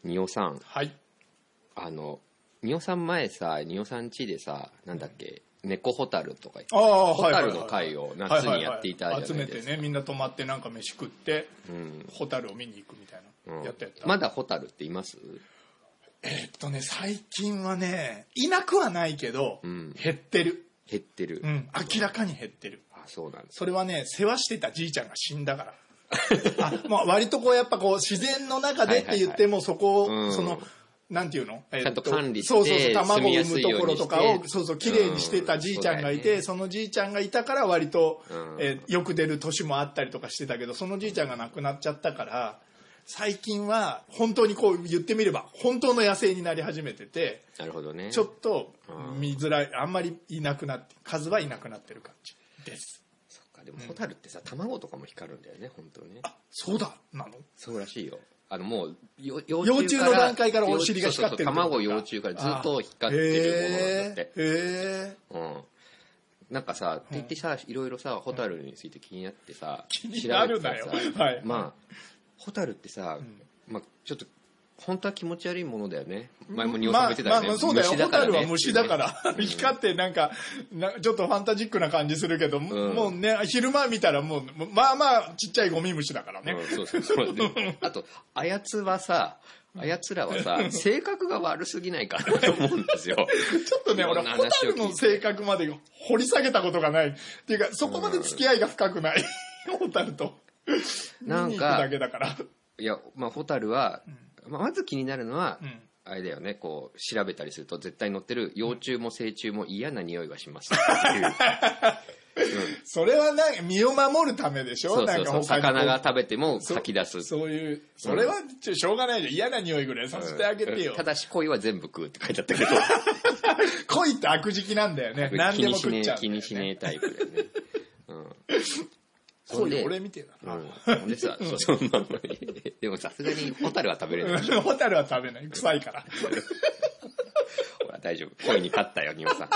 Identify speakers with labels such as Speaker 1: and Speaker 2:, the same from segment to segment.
Speaker 1: ニオさん、
Speaker 2: はい。
Speaker 1: ニオさん前さ、ニオさん家でさ、なんだっけ、猫ホタルとか言って、
Speaker 2: ああ、
Speaker 1: ホタルの会を夏にやっていたじゃないですか。
Speaker 2: 集めてね、みんな泊まってなんか飯食って、ホタルを見に行くみたいな、やった。
Speaker 1: まだホタルっています？
Speaker 2: 最近はね、いなくはないけど、減ってる。
Speaker 1: 減ってる。
Speaker 2: 明らかに減ってる。
Speaker 1: あ、そうなんです。
Speaker 2: それはね、世話してたじいちゃんが死んだから。割とこうやっぱこう自然の中でって言ってもそこを、なんていうの、
Speaker 1: ちゃんと管理して、
Speaker 2: そう卵を産むところとかを綺麗にしてたじいちゃんがいて、そのじいちゃんがいたから割と、よく出る年もあったりとかしてたけど、そのじいちゃんが亡くなっちゃったから、最近は本当にこう言ってみれば本当の野生になり始めてて、
Speaker 1: なるほどね。
Speaker 2: ちょっと見づらい、あんまりいなくなって、数はいなくなってる感じです。
Speaker 1: でもホタルってさ、卵とかも光るんだよね、本当ね。
Speaker 2: あ、そうだなの？
Speaker 1: そうらしいよ。もう幼
Speaker 2: 虫の段階からお尻が光ってる。
Speaker 1: 卵幼虫からずっと光ってるものなんだって。
Speaker 2: へ
Speaker 1: え。なんかさ、って言ってさ、いろいろさ、ホタルについて気になってさ、
Speaker 2: 気になるなよ。はい。
Speaker 1: まあホタルってさ、まあちょっと本当は気持ち悪いものだよね。前もニオさんも言ってたよね。
Speaker 2: そうだよ。ホタルは虫だから。光ってなんかちょっとファンタジックな感じするけど、もうね、昼間見たらもう、まあまあちっちゃいゴミ虫だからね。
Speaker 1: そうね。あと、あやつらはさ、性格が悪すぎないかなと思うんですよ。
Speaker 2: ちょっとね、俺、ホタルの性格まで掘り下げたことがない。っていうか、そこまで付き合いが深くない。ホタルと。
Speaker 1: なんか、
Speaker 2: 見に行くだけだから。
Speaker 1: いや、まあ、ホタルは、まず気になるのは、あれだよね、こう調べたりすると絶対載ってる幼虫も成虫も嫌な匂いがしますっていう
Speaker 2: それはなんか身を守るためでしょ。なんか
Speaker 1: 魚が食べても吐き出す。
Speaker 2: そういう、それはしょうがないじゃん。嫌な匂いぐらいさせてあげてよ。
Speaker 1: ただし鯉は全部食うって書いてあったけど
Speaker 2: 鯉って悪食なんだよね。何でも食っちゃう、
Speaker 1: 気にしねえタイプだよね。
Speaker 2: 鯉俺みてえだ
Speaker 1: な。でさ、でもさすがにホタルは食べれないでしょ。
Speaker 2: ホタルは食べない。臭いから。
Speaker 1: ほら大丈夫。鯉に勝ったよ、ニオさ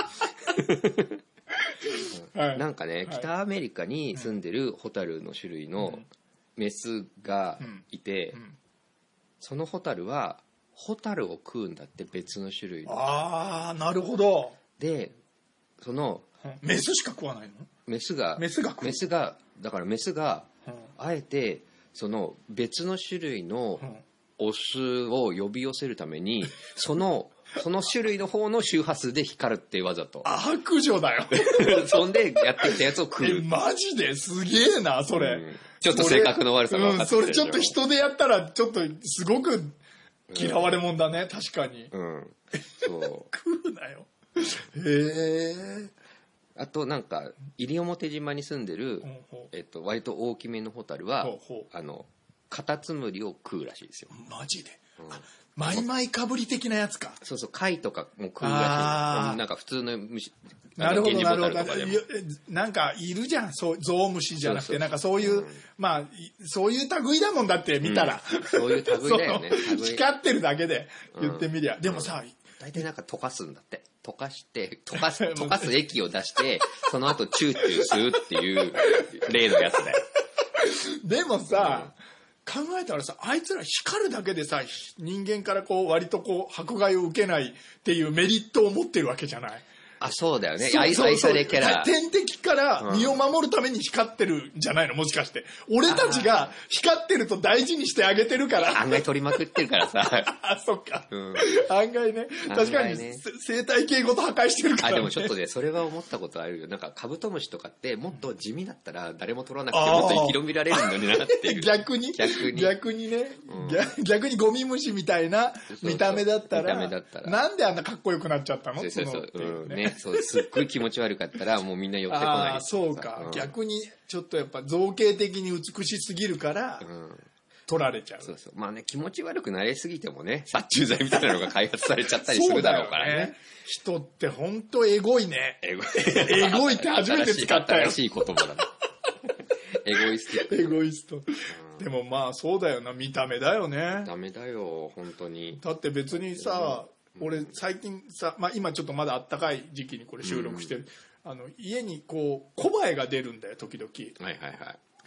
Speaker 1: ん。なんかね、北アメリカに住んでるホタルの種類のメスがいて、そのホタルはホタルを食うんだって、別の種類の。
Speaker 2: ああ、なるほど。
Speaker 1: で、その
Speaker 2: メスしか食わないの？
Speaker 1: メスがだからメスがあえてその別の種類のオスを呼び寄せるためにその種類の方の周波数で光るってわざと
Speaker 2: 悪女だよ
Speaker 1: そんでやってきたやつを食う。
Speaker 2: マジですげえなそれ、
Speaker 1: ちょっと性格の悪さが分かってる。
Speaker 2: それちょっと人でやったらちょっとすごく嫌われもんだね、確かに。
Speaker 1: そう
Speaker 2: 食うなよ。へえ。
Speaker 1: あとなんか西表島に住んでる、割と大きめのホタルはカタツムリを食うらしいですよ。
Speaker 2: マジで？マイマイかぶり的なやつか。
Speaker 1: そうそう、貝とかも食うらしい。なんか普通の虫。
Speaker 2: なるほどなるほど。なんかいるじゃん、そうゾウムシじゃなくて、なんかそういう、まあそういう類だもんだって見たら、
Speaker 1: そういう類だよね。
Speaker 2: 光ってるだけで言ってみりゃ。でもさ、
Speaker 1: 大体なんか溶かすんだって。溶かす液を出してその後チューチューするっていう例のやつだよ。
Speaker 2: でもさ、考えたらさ、あいつら光るだけでさ、人間からこう割とこう迫害を受けないっていうメリットを持ってるわけじゃない。
Speaker 1: あ、そうだよね。愛されキャラ。
Speaker 2: 天敵から身を守るために光ってるんじゃないの、もしかして。俺たちが光ってると大事にしてあげてるから。
Speaker 1: 案外取りまくってるからさ。
Speaker 2: あ、そっか。案外ね。確かに生態系ごと破壊してるからね。
Speaker 1: でもちょっとね、それは思ったことあるよ。なんかカブトムシとかってもっと地味だったら誰も取らなくてもっと生き延びられるのになっていう。
Speaker 2: 逆にね。逆にゴミ虫みたいな見た目だったら。なんであんなかっこよくなっちゃったの？
Speaker 1: そう、すっごい気持ち悪かったらもうみんな寄ってこない。
Speaker 2: あ、そうか。逆にちょっとやっぱ造形的に美しすぎるから取られちゃう。
Speaker 1: そうそう。まあね、気持ち悪くなりすぎてもね、殺虫剤みたいなのが開発されちゃったりするだろうからね。
Speaker 2: 人って本当エゴいね。エゴいって初めて使ったよ。
Speaker 1: 新しい言葉だね。エゴイスト。
Speaker 2: でもまあそうだよな、見た目だよね。
Speaker 1: ダメだよ、本当に。
Speaker 2: だって別にさ、俺最近さ、まあ、今ちょっとまだあったかい時期にこれ収録してる、家にこう小バエが出るんだよ時々。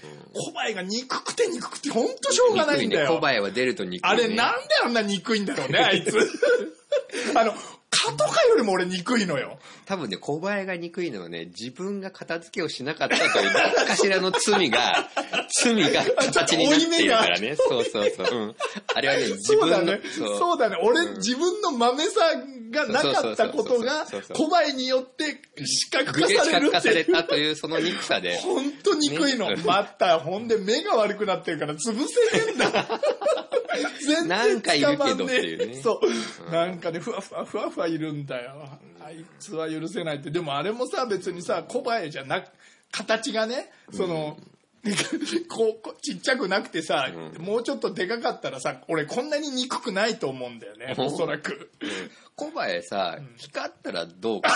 Speaker 2: コバエが憎くてほんとしょうがないんだよ。
Speaker 1: コバエは出ると憎い、ね。
Speaker 2: あれなんであんな憎いんだろうね、あいつ。蚊とかよりも俺憎いのよ。
Speaker 1: 多分ね、コバエが憎いのはね、自分が片付けをしなかったという何かしらの罪が形になっているからね。そう。あれはね、自分の。
Speaker 2: そうだね。俺、自分の豆さがなかったことが、コバエによって視覚化されるっていう。視覚化され
Speaker 1: たというその憎さで。
Speaker 2: ほんと憎いの。ね、また、ほんで目が悪くなってるから潰せねえんだ。全然
Speaker 1: なんかいるけどっていうね。
Speaker 2: そう。なんかね、ふわふわいるんだよ。あいつは許せないって。でもあれもさ、別にさ、コバエじゃなく、形がね、ちっちゃくなくてさ、もうちょっとでかかったらさ、俺こんなに憎くないと思うんだよね、おそらく。
Speaker 1: コバエさ、光ったらどうか。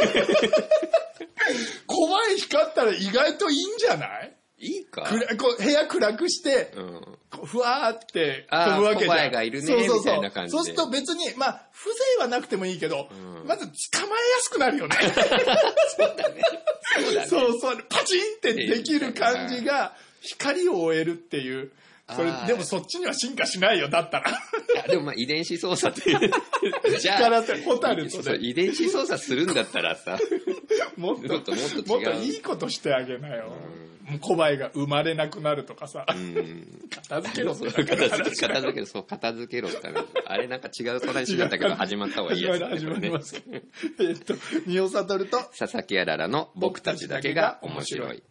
Speaker 2: コバエ光ったら意外といいんじゃない？
Speaker 1: いいか
Speaker 2: 部屋暗くして、ふわーって飛ぶわけじゃん。
Speaker 1: コバエがいるね、みたいな感じで。
Speaker 2: そうすると別に、まあ、風情はなくてもいいけど、まず捕まえやすくなるよね。
Speaker 1: そうだね。
Speaker 2: そう、パチンってできる感じが、光を追えるっていう。それでもそっちには進化しないよ、だったら。
Speaker 1: いやでもまあ遺伝子操作っていう。
Speaker 2: じゃあ、ホタルとね。
Speaker 1: 遺伝子操作するんだったらさ、
Speaker 2: もっといいことしてあげなよ。コバエが生まれなくなるとかさ。片付けろって
Speaker 1: 片付けろってあれなんか違う話だったけど始まった方がいいやつだね。
Speaker 2: 始まります。仁尾悟と
Speaker 1: 佐々木あららの僕たちだけが面白い。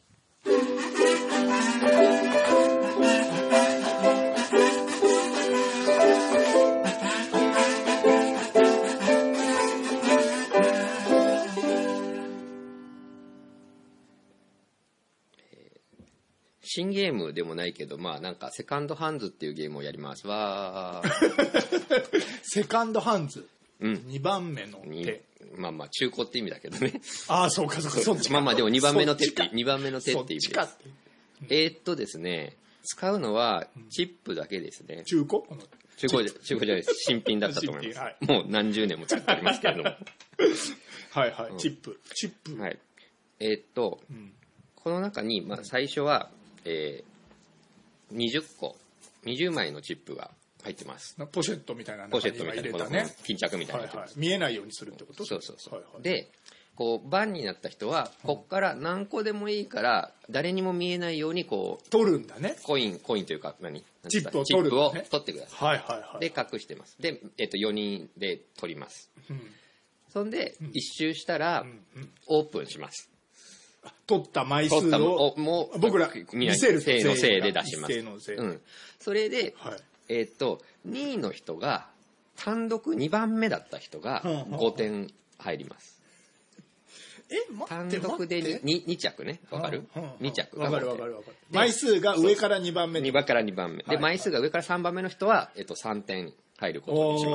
Speaker 1: 新ゲームでもないけど、まあなんかセカンドハンズっていうゲームをやりますわ。
Speaker 2: セカンドハンズ、2番目の手。
Speaker 1: まあまあ中古って意味だけどね。
Speaker 2: ああ、そうか。
Speaker 1: まあまあでも2番目の手って2番目の手って意味です。ですね、使うのはチップだけですね。
Speaker 2: 中古
Speaker 1: じゃないです。新品だったと思います。もう何十年も使っておりますけれども。
Speaker 2: はい、チップ。
Speaker 1: はい。この中に、まあ最初は、20枚のチップが入ってます。
Speaker 2: ポシェットみたいなのに入れたね。
Speaker 1: 巾着みたいな。
Speaker 2: 見えないようにするってこと？
Speaker 1: そう。で、こう、番になった人は、こっから何個でもいいから、誰にも見えないように、こう、
Speaker 2: 取るんだね。
Speaker 1: コインというか、
Speaker 2: チップを取
Speaker 1: ってください。で、隠してます。で、4人で取ります。そんで、一周したら、オープンします。
Speaker 2: 取った枚数を僕ら見せる
Speaker 1: せーのせいで出します。それで、2位の人が単独2番目だった人が5点入ります。単独で 2着ね、わかる？2着。
Speaker 2: わかる。枚数が上から2番目。
Speaker 1: 2番から2番目。で、枚数が上から3番目の人は3点入ることにします。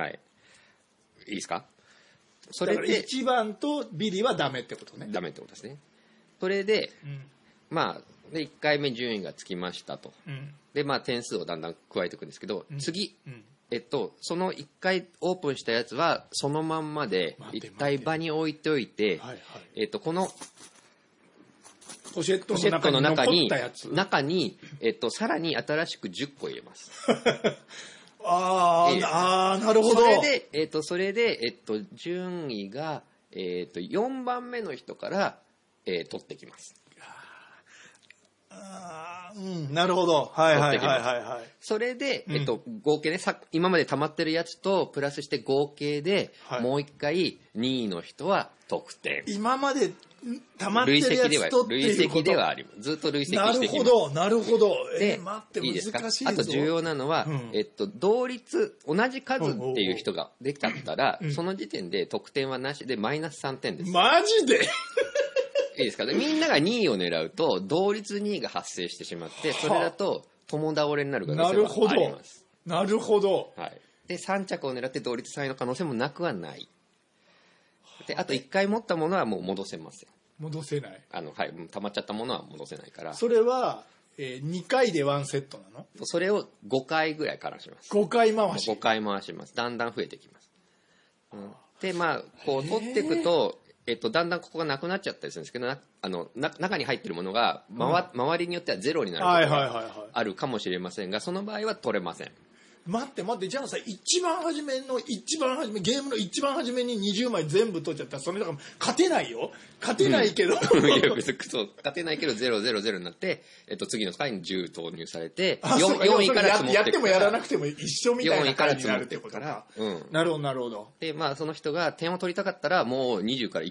Speaker 1: はい。いいですか？
Speaker 2: それで1番とビリはダメってことね。
Speaker 1: ダメってことですね。それで、まあで1回目順位がつきましたと。でまあ点数をだんだん加えていくんですけど、次その1回オープンしたやつはそのまんまで一体場に置いておいて、この
Speaker 2: ポシェットの中に
Speaker 1: さらに新しく10個入れます。
Speaker 2: なるほど。
Speaker 1: それで、順位が、4番目の人から、取ってきます。
Speaker 2: なるほど。はい。
Speaker 1: それで、合計で今まで溜まってるやつとプラスして合計で、もう一回2位の人は得点。
Speaker 2: 今まで溜まってるやつとっていうこと。
Speaker 1: 累積ではあります。ずっと累積してきます。
Speaker 2: なるほど。
Speaker 1: で、
Speaker 2: 待って難しいぞ。
Speaker 1: あと重要なのは、同率、同じ数っていう人ができたら、その時点で得点はなしでマイナス3点です。
Speaker 2: マジで？
Speaker 1: いいですか？みんなが2位を狙うと同率2位が発生してしまって、それだと共倒れになる可能性はあります。
Speaker 2: なるほど。
Speaker 1: はい。で3着を狙って同率3位の可能性もなくはない。であと1回持ったものはもう戻せません。
Speaker 2: 戻せない。
Speaker 1: 溜まっちゃったものは戻せないから。
Speaker 2: それは、2回で1セットなの？
Speaker 1: それを5回ぐらいからします。
Speaker 2: 5回回し。
Speaker 1: 5回回します。だんだん増えてきます。でまあこう取っていくと。 だんだんここがなくなっちゃったりするんですけど、中に入ってるものが、周りによってはゼロになることがあるかもしれませんが、その場合は取れません。
Speaker 2: 待ってじゃあさ、一番初めゲームの一番初めに20枚全部取っちゃったら、それだから勝てないよ。勝てないけど、
Speaker 1: そう勝てないけど000になって、次の回に10投入されて、4位から積もってくから、
Speaker 2: やってもやらなくても一緒みたいな感じになるってことか。なるほどなるほど。
Speaker 1: でその人が点を取りたかったら、もう20から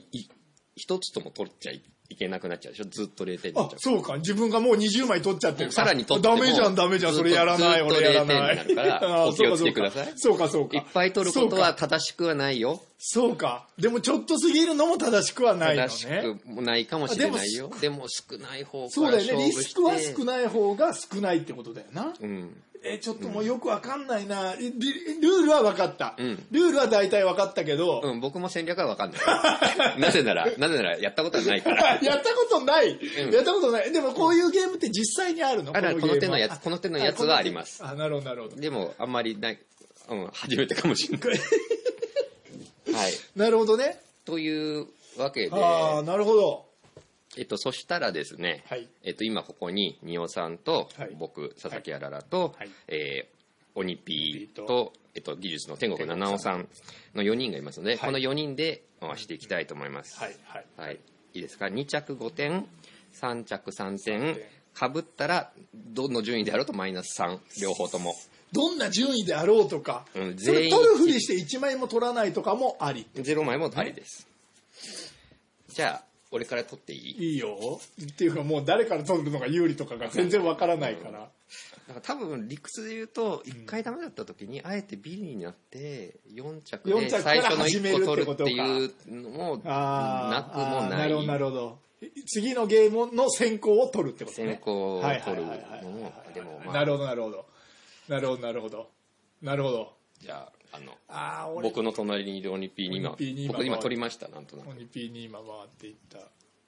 Speaker 1: 1つとも取っちゃいけなくなっちゃうでしょ。ずっと0点になっちゃう。
Speaker 2: そうか、自分がもう20枚取っちゃってる。
Speaker 1: さらに取っても
Speaker 2: ダメじゃん、それやらない、俺やらない。
Speaker 1: ずっと0点になるからお気をつけください。
Speaker 2: そうか。
Speaker 1: いっぱい取ることは正しくはないよ。
Speaker 2: そうか。でもちょっと過ぎるのも正しくはないのね。
Speaker 1: 正しくもないかもしれないよ。でも少ない方
Speaker 2: から勝負して。そうだよね。リスクは少ない方が少ないってことだよな。ちょっともうよくわかんないな。ルールは分かった。ルールは大体分かったけど。
Speaker 1: 僕も戦略は分かんない。なぜならやったことはないから。
Speaker 2: やったことない。でもこういうゲームって実際にあるの？こ
Speaker 1: の手のやつはあります。
Speaker 2: なるほど。
Speaker 1: でもあんまりない。初めてかもしれない。はい。
Speaker 2: なるほどね。
Speaker 1: というわけで。
Speaker 2: なるほど。
Speaker 1: そしたらですね、今ここに仁尾さんと僕、佐々木あららと、オニピーと、技術の天国七尾さんの4人がいますので、この4人で回していきたいと思います。いいですか。2着5点、3着3点、かぶったらどの順位であろうとマイナス3、両方とも。
Speaker 2: どんな順位であろうとか、全員取るふりして1枚も取らないとかもあり。
Speaker 1: 0枚もありです。じゃあ、俺から取っていい？
Speaker 2: いいよ。っていうかもう誰から取るのが有利とかが全然わからないから。だ
Speaker 1: から多分理屈で言うと1回ダメだった時にあえてビリになって4着で最初の1個取るっていうのもなくもない。
Speaker 2: なるほど。次のゲームの先行を取るってことね。
Speaker 1: 先行を取るのもでも
Speaker 2: なるほど。
Speaker 1: じゃあ僕の隣にいるオニピーに僕今取りました。なんとなく
Speaker 2: オニピーに今回っていった。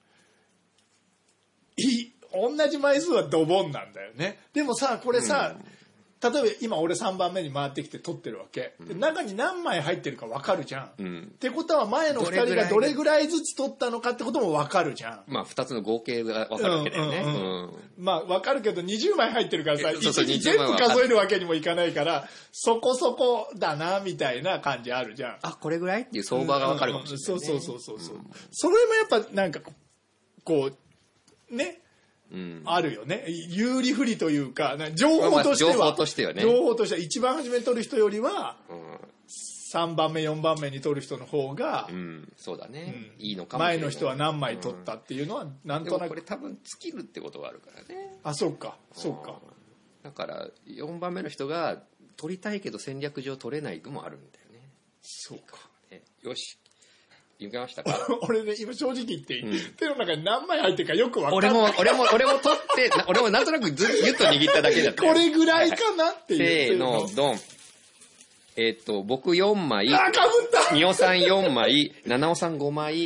Speaker 2: 同じ枚数はドボンなんだよね。でもさ、これさ、例えば今俺3番目に回ってきて取ってるわけ。中に何枚入ってるか分かるじゃん。ってことは前の2人がどれぐらいずつ取ったのかってことも分かるじゃん。
Speaker 1: まあ2つの合計が分かるわけだよね。
Speaker 2: まあ分かるけど20枚入ってるからさ、全部数えるわけにもいかないから、そこそこだなみたいな感じあるじゃん。
Speaker 1: これぐらいっていう相場が分かるかもしれないね。
Speaker 2: そう。それもやっぱなんかこうね。あるよね。有利不利というか、情報としてはね。情報としては一番初めに取る人よりは、3番目4番目に取る人の方が、
Speaker 1: そうだね。いいのかもしれない。
Speaker 2: 前の人は何枚取ったっていうのはなんとなく。
Speaker 1: これ多分尽きるってことがあるからね。
Speaker 2: そうか。
Speaker 1: だから4番目の人が取りたいけど戦略上取れないのもあるんだよね。
Speaker 2: そうか。
Speaker 1: よし。行けましたか？
Speaker 2: 俺ね、今正直言っていい、手の中に何枚入ってるかよく分かんない。
Speaker 1: 俺も取って、俺もなんとなくギュッと握っただけだった。
Speaker 2: これぐらいかなっていう。
Speaker 1: せーの、ドン。僕4枚。
Speaker 2: かぶった
Speaker 1: みおさん4枚、七尾さん5枚、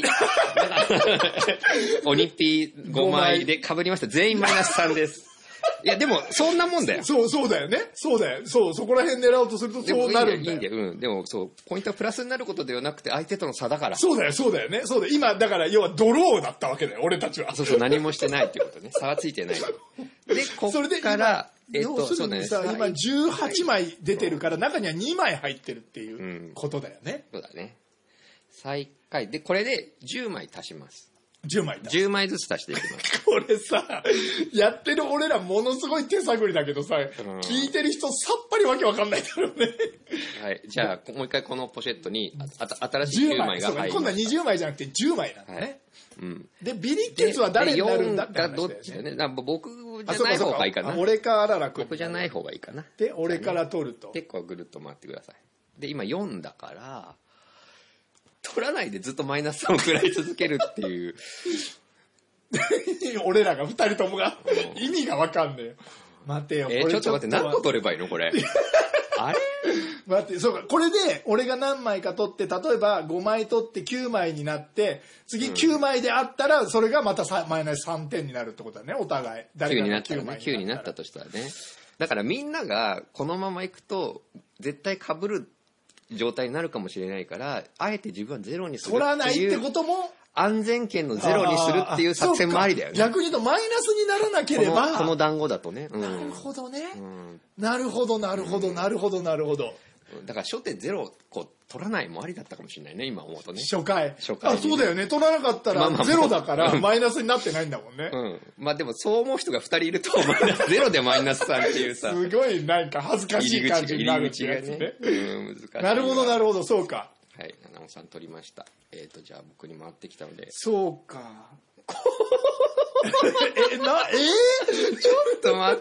Speaker 1: オニピー5枚で被りました。全員マイナス3です。いや、でも、そんなもんだよ。
Speaker 2: そうだよね。そこら辺狙おうとするとそうなるんだよ。
Speaker 1: いいんだよ。でも、ポイントはプラスになることではなくて、相手との差だから。
Speaker 2: そうだよね。今、だから、要はドローだったわけだよ、俺たちは。
Speaker 1: 何もしてないっていうことね。差はついてない。で、こっから、
Speaker 2: 要するにさ、今18枚出てるから、中には2枚入ってるっていうことだよね。
Speaker 1: そうだね。最下位。で、これで10枚足します。
Speaker 2: 10
Speaker 1: 枚ずつ足していきます。
Speaker 2: これさ、やってる俺らものすごい手探りだけどさ、聞いてる人さっぱりわけわかんないだろうね。
Speaker 1: はい。じゃあ、もう一回このポシェットに新しい10枚が入ります。
Speaker 2: 今度は20枚じゃなくて10枚なんだね。で、ビリッケツは誰になるんだって話だよね。
Speaker 1: どっちだよね。僕じゃない方がいいかな。
Speaker 2: 俺かあららくん。
Speaker 1: 僕じゃない方がいいかな。
Speaker 2: で、俺から取ると。
Speaker 1: 結構ぐるっと回ってください。で、今4だから、取らないでずっとマイナス3を食らい続けるっていう。
Speaker 2: 俺らが2人ともが意味が分かんねえよ。待てよ。
Speaker 1: ちょっと待って、何個取ればいいのこれ。あれ
Speaker 2: 待って、そうか。これで俺が何枚か取って、例えば5枚取って9枚になって、次9枚であったら、それがまたマイナス3点になるってことだね、お互い。
Speaker 1: 9になったらね。9になったとしたらね。だからみんながこのままいくと、絶対被る状態になるかもしれないから、あえて自分はゼロにするっていう。
Speaker 2: 取らないってことも
Speaker 1: 安全圏のゼロにするっていう作戦もありだよね。
Speaker 2: 逆に言うとマイナスにならなければ。
Speaker 1: この団子だとね。
Speaker 2: なるほどね。なるほど、なるほど、なるほど、なるほど。
Speaker 1: だから初手ゼロ取らないもありだったかもしれないね、今思うとね。
Speaker 2: 初回。あ、そうだよね。取らなかったらゼロだからマイナスになってないんだもんね。
Speaker 1: まあでもそう思う人が2人いるとマイナスゼロでマイナス3っていうさ。
Speaker 2: すごいなんか恥ずかしい感じになるってやつね。
Speaker 1: 難しい。な
Speaker 2: るほど、なるほど、そうか。
Speaker 1: はい、七尾さん取りました。じゃあ僕に回ってきたので。
Speaker 2: そうか。ちょ
Speaker 1: っと待って。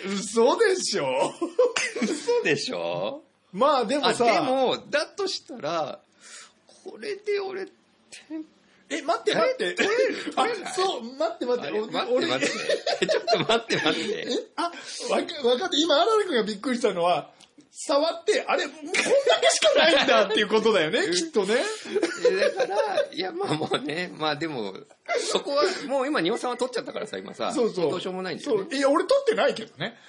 Speaker 2: 嘘でしょ
Speaker 1: 嘘でしょ。
Speaker 2: まあでもさ。
Speaker 1: でも、だとしたら、これで俺、
Speaker 2: 待って待って。あ、そう、待って待って。
Speaker 1: 俺、ちょっと待って待って。
Speaker 2: わかって、今、荒野くんがびっくりしたのは、触って、あれ、こんだけしかないんだっていうことだよね、きっとね。
Speaker 1: だから、いや、まあもうね、まあでも、そこは、もう今、仁尾さんは取っちゃったからさ、今さ、
Speaker 2: そう
Speaker 1: どうしようもないんだよね。
Speaker 2: いや、俺取ってないけどね。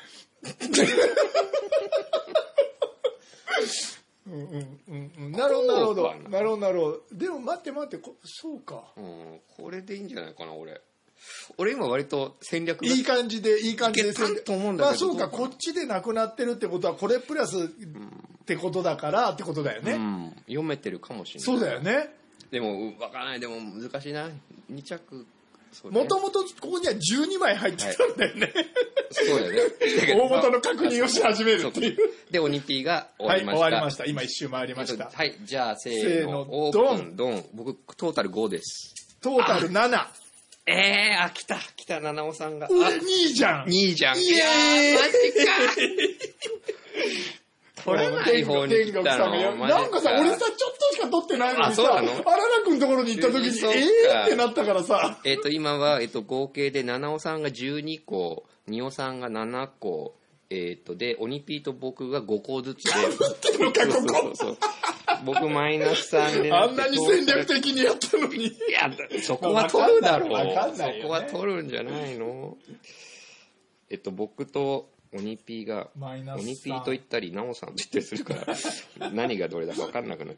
Speaker 2: なるほど、なるほど。なるほど、なるほど。でも待って待って、そうか。
Speaker 1: これでいいんじゃないかな、俺今割と戦略
Speaker 2: いい感じで戦略
Speaker 1: と思うんだけど。
Speaker 2: まあそうか、こっちでなくなってるってことはこれプラスってことだからってことだよね。
Speaker 1: 読めてるかもしれない。
Speaker 2: そうだよね。
Speaker 1: でも分からない。でも難しいな。2着。
Speaker 2: もともとここには12枚入ってたんだよね。
Speaker 1: そうだよね。
Speaker 2: 大元の確認をし始めるっていう。
Speaker 1: で、オニピーが終わりました。
Speaker 2: はい、終わりました。今一周回りました。
Speaker 1: はい、じゃあせーの。オープン、ドン。僕トータル5です。
Speaker 2: トータル7。
Speaker 1: 来た、七尾さんが。
Speaker 2: 2位じゃん。
Speaker 1: 2位じゃん。
Speaker 2: イエーイ、
Speaker 1: マジか。取らない方に来たの。
Speaker 2: なんかさ、俺さ、ちょっとしか取ってないのにさ、荒田くんのところに行った時に、ってなったからさ。
Speaker 1: 今は、合計で七尾さんが12個、仁尾さんが7個、で、オニピーと僕が5個ずつで。そう。僕マイナス3で。
Speaker 2: あんなに戦略的にやったのに。い
Speaker 1: や、そこは取るだろう。
Speaker 2: そ
Speaker 1: こは取るんじゃないの。僕とオニピーが、オニピーと言ったり、ナオさんと言ったりするから、何がどれだか分かんなくなって。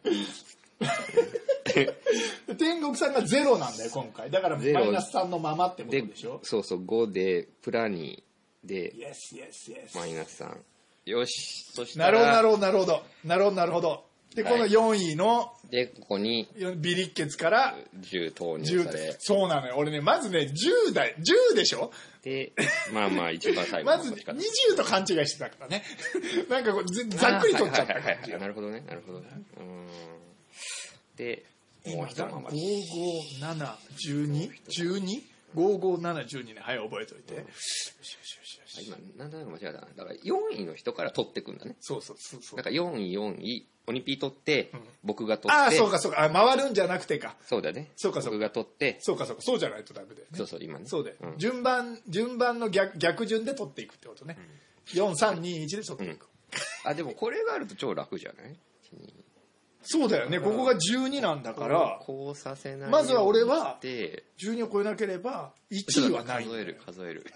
Speaker 2: 天国さんが0なんだよ、今回。だからマイナス3のままってことでしょ。
Speaker 1: そう、5で、プラ2で、マイナス3。よし、そしたら。
Speaker 2: なるほど。で、この4位の、
Speaker 1: で、ここに、
Speaker 2: ビリッケツから
Speaker 1: 10投入され。
Speaker 2: そうなのよ。俺ね、まずね、10でしょ。
Speaker 1: で、まあ一番最後。
Speaker 2: まず20と勘違いしてたからね。なんかざっくり取っちゃった感じ。
Speaker 1: なるほどね。で、もう一回。
Speaker 2: 55712?55712ね。はい、覚えといて。
Speaker 1: 今、なんだか間違えたな。だから4位の人から取ってくんだね。
Speaker 2: そう。
Speaker 1: だから4位、オニピー取って、僕が取って。
Speaker 2: ああ、そうか。回るんじゃなくてか。
Speaker 1: そうだね。僕が取って。
Speaker 2: そうか。そうじゃないとダメだよね。
Speaker 1: そう、今ね。
Speaker 2: そうだよ。順番の逆順で取っていくってことね。4、3、2、1で取っていく。
Speaker 1: でもこれがあると超楽じゃない？
Speaker 2: そうだよね。ここが12なんだから、
Speaker 1: こうさせない。
Speaker 2: まずは俺は、12を超えなければ、1位はない。
Speaker 1: 数える。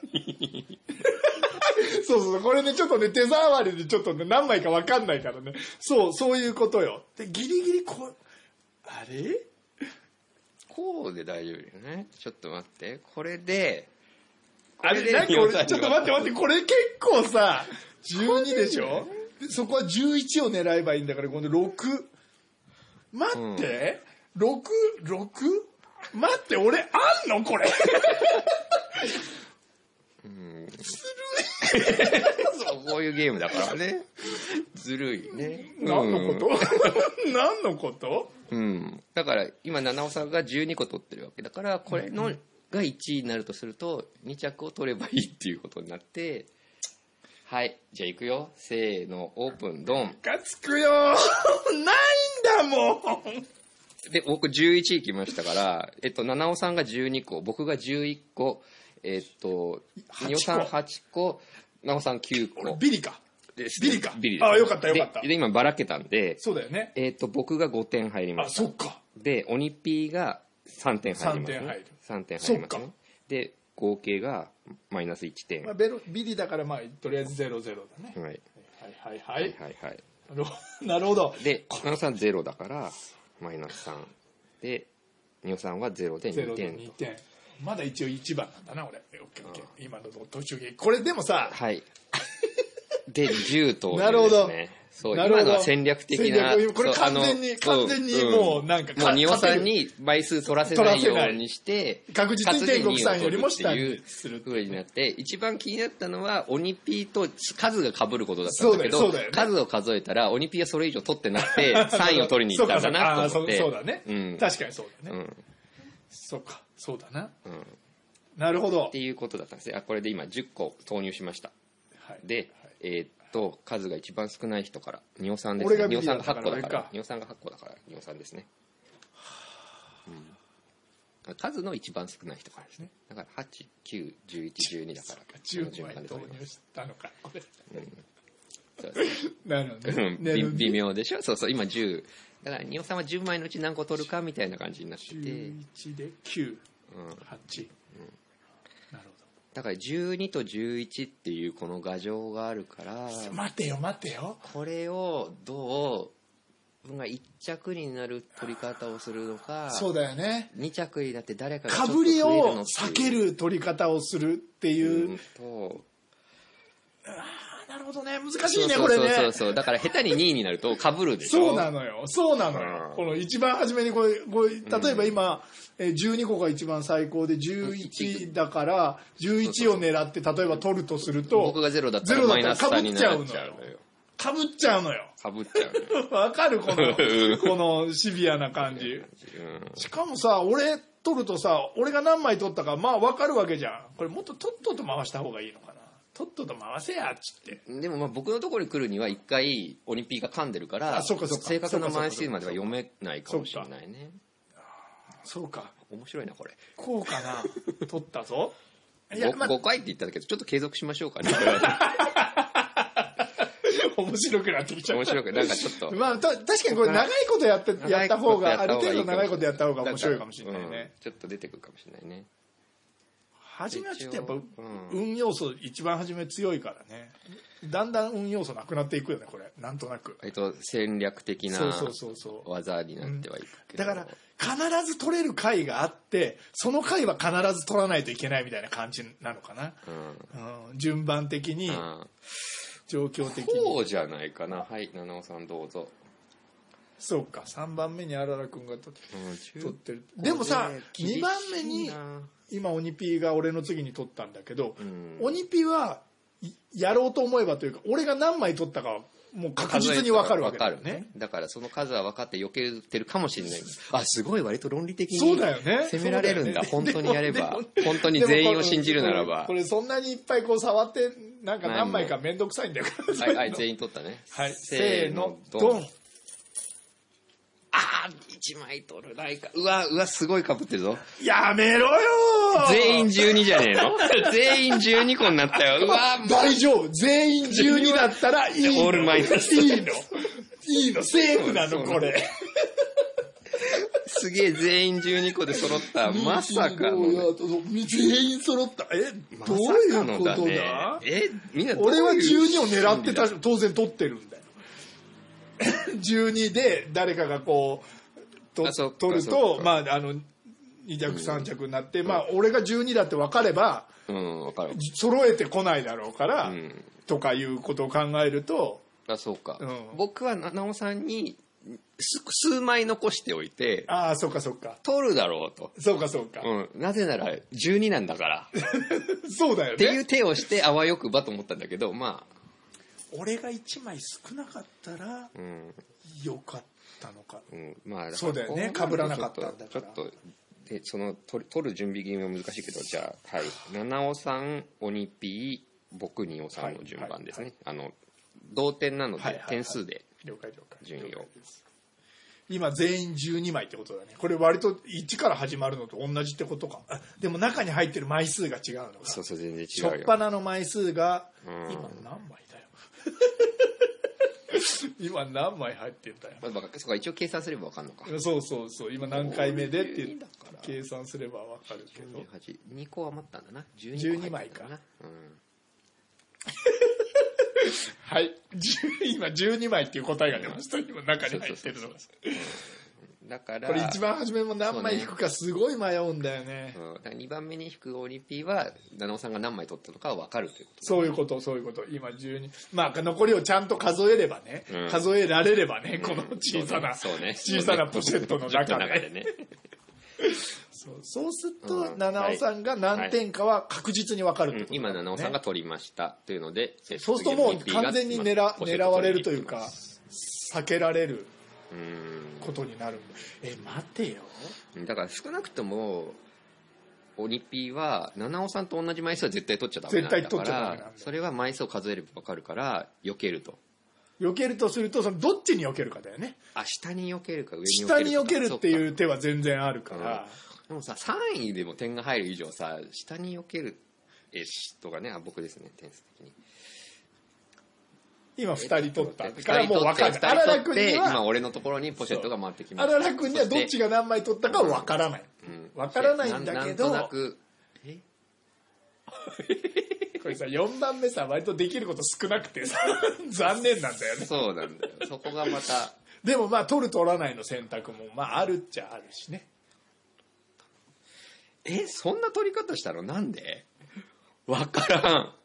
Speaker 2: そう。これね、ちょっとね、手触りでちょっとね、何枚か分かんないからね。そういうことよ。で、ギリギリあれ
Speaker 1: こうで大丈夫よね。ちょっと待って。これで、
Speaker 2: ちょっと待って、これ結構さ、12でしょ？そこは11を狙えばいいんだから、今度6。待って、6？ 待って、俺、あんのこれ。
Speaker 1: こういうゲームだからね。ずるいね。
Speaker 2: 何のこと
Speaker 1: だから、今、七尾さんが12個取ってるわけだから、これのが1位になるとすると、2着を取ればいいっていうことになって、はい、じゃあ行くよ。せーの、オープン、ドン。
Speaker 2: がつくよないんだもん。
Speaker 1: で、僕11行きましたから、七尾さんが12個、僕が11個、仁尾さん8個、七尾さん9個。
Speaker 2: ビリか。
Speaker 1: ビ
Speaker 2: リか。
Speaker 1: ビリです。
Speaker 2: あ、よかった。
Speaker 1: で、今ばらけたんで、
Speaker 2: そうだよね。
Speaker 1: 僕が5点入りました。
Speaker 2: あ、そっか。
Speaker 1: で、オニピーが3点入りますね。3点入りますね。で、合計がマイナス1点。
Speaker 2: ビリだから、とりあえず0、0だね。
Speaker 1: はい。
Speaker 2: なるほど。
Speaker 1: で、七尾さん0だから、マイナス3。で、 仁尾さんは0で2点。
Speaker 2: 2点。まだ一応1番なんだな、俺。オッケーオッケー。今の途中で。これでもさ。
Speaker 1: はい。で、10と、
Speaker 2: なるほど。
Speaker 1: そう、今のは戦略的な。
Speaker 2: これ完全にもうなんか、
Speaker 1: もう仁尾さんに枚数取らせないようにして、
Speaker 2: 確実に天国さんよりも下に
Speaker 1: する風になって、一番気になったのは、鬼ピーと数が被ることだったんだけど、数を数えたら、鬼ピーはそれ以上取ってなくて、3位を取りに行ったんだなと思って。
Speaker 2: そうだね。確かにそうだね。そうか、そうだな。なるほど。
Speaker 1: っていうことだったんですね。これで今10個投入しました。で、数が一番少ない人から仁尾さんですね。仁尾さんが8個だから仁尾さんが8個だから仁尾さんですね、数の一番少ない人からですね。だから8、9、11、12だから
Speaker 2: 10枚投入したのかこれ、
Speaker 1: なるほど、微妙でしょ。そうそう、今10だから仁尾さんは10枚のうち何個取るかみたいな感じになってて、
Speaker 2: 11で9、8、
Speaker 1: だから12と11っていうこの牙城があるから、
Speaker 2: 待てよ
Speaker 1: これをどうが1着になる取り方をするのか、
Speaker 2: そうだよね、
Speaker 1: 2着になって誰かが
Speaker 2: ちょっと増えるのか、かぶりを避ける取り方をするっていう、なるほどね、難しいね、これね。
Speaker 1: そうだから下手に2位になると被るでしょ。
Speaker 2: そうなのよ、この一番初めにこれ例えば今、12個が一番最高で11だから11を狙って例えば取るとすると、
Speaker 1: 僕が0だったらマイナス3になっちゃうのよ。
Speaker 2: かぶっちゃうのよ。わかるこのシビアな感じ。しかもさ、俺取るとさ、俺が何枚取ったかまあわかるわけじゃん。これもっととっとと回した方がいいのかな。とっとと回せやっつって。
Speaker 1: でもまあ僕のところに来るには1回オニピーが噛んでるから、正確な枚数までは読めないかもしれないね。
Speaker 2: そうか。
Speaker 1: 面白いなこれ。
Speaker 2: こうかな。取ったぞ。
Speaker 1: 5回って言ったんだけど、ちょっと継続しましょうかね。
Speaker 2: 面白くなってきちゃった。
Speaker 1: 面白く、なんかちょっと。
Speaker 2: まあ確かにこれ長いことやった方が、ある程度長いことやった方が面白いかもしれないね。
Speaker 1: ちょっと出てくるかもしれないね。
Speaker 2: 初めはちょっとやっぱ運要素一番初め強いからね。だんだん運要素なくなっていくよね、これ。なんとなく。
Speaker 1: 戦略的な技になってはいくけど。
Speaker 2: だから必ず取れる回があって、その回は必ず取らないといけないみたいな感じなのかな。順番的に、状況的に。
Speaker 1: こうじゃないかな。はい、七尾さんどうぞ。
Speaker 2: そうか、3番目にあららくんが取ってる。でもさ、2番目に今オニピーが俺の次に取ったんだけど、オニピーはやろうと思えばというか、俺が何枚取ったかはもう確実に分かるわけだよね。
Speaker 1: だからその数は分かって避けてるかもしれない。あ、すごい、割と論理的に
Speaker 2: そうだよね、
Speaker 1: 攻められるんだ。本当にやれば、本当に全員を信じるならば。
Speaker 2: これそんなにいっぱいこう触ってなんか何枚かめんどくさいんだよ。
Speaker 1: はい、全員取ったね。
Speaker 2: はい、せーのドン。
Speaker 1: あー、1枚取るないか。うわすごい被ってるぞ。
Speaker 2: やめろよー。
Speaker 1: 全員12じゃねえの。全員12個になったよ。うわ
Speaker 2: 大丈夫。全員12だったらいいの。
Speaker 1: オールマイナス。
Speaker 2: いいの。セーフなの、これ。
Speaker 1: すげえ、全員12個で揃った。まさかの。
Speaker 2: 全員揃った。どういうことだ。
Speaker 1: みんな
Speaker 2: 俺は12を狙って当然取ってるんだよ。12で誰かがこう取ると、まあ2着3着になって、まあ俺が12だって分かれば揃えてこないだろうからとかいうことを考えると、
Speaker 1: そうか、僕は七尾さんに数枚残しておいて、
Speaker 2: ああそうか
Speaker 1: 取るだろうと、
Speaker 2: そうか、
Speaker 1: なぜなら12なんだから
Speaker 2: そうだよね
Speaker 1: っていう手をしてあわよくばと思ったんだけど、まあ
Speaker 2: 俺が1枚少なかったらよかったのか、
Speaker 1: まあ
Speaker 2: そうだよね、被らなかったんだから。
Speaker 1: ちょっとでその取る準備気味は難しいけど、じゃあ、はい、七尾さん、オニピー、僕仁尾さんの順番ですね。同点なので点数で順位を。
Speaker 2: 今全員12枚ってことだね。これ割と1から始まるのと同じってことか。でも中に入ってる枚数が違うのか。
Speaker 1: そう全然違うよ。
Speaker 2: しょっぱなの枚数が今何枚だよ。今何枚入ってんだよ。
Speaker 1: そうか、一応計算すれば分かるのか。
Speaker 2: そう今何回目でって計算すれば分かるけど、
Speaker 1: 2個余ったんだな。
Speaker 2: 12枚かな。はい、今12枚っていう答えが出ました。今中に入ってるのが
Speaker 1: だから
Speaker 2: これ一番初めも何枚引くかすごい迷うんだよね。
Speaker 1: だから2番目に引くオニピーは七尾さんが何枚取ったのかは分かるということ、
Speaker 2: そういうこと今12、まあ残りをちゃんと数えればね、数えられればね、この小さな、小さなポシェットの中でねそうすると七尾さんが何点かは確実に分かるってことだね。
Speaker 1: 今七尾さんが取りましたというので、
Speaker 2: そうするともう完全に狙われるというか避けられることになる。待てよ、
Speaker 1: だから少なくともオニピーは七尾さんと同じ枚数は絶対取っちゃダメなんだから、絶対取っちゃダメなんだ。それは枚数を数えれば分かるから避けるとすると、そのどっちに避けるかだよね。下に避けるか上に避けるか。下に避けるっていう手は全然あるから、 でもさ3位でも点が入る以上さ、下に避けるとかね、僕ですね、点数的に
Speaker 2: 今2人取ったからもう分かる。
Speaker 1: あらら君には今俺のところにポシェットが回ってきました。
Speaker 2: あらら君にはどっちが何枚取ったかは分からない、分からないんだけど、なんとなくこれさ4番目さ割とできること少なくてさ残念なんだよね。
Speaker 1: そうなんだよ、そこがまた
Speaker 2: でもまあ取る取らないの選択もまああるっちゃあるしね。
Speaker 1: そんな取り方したのなんで分からん。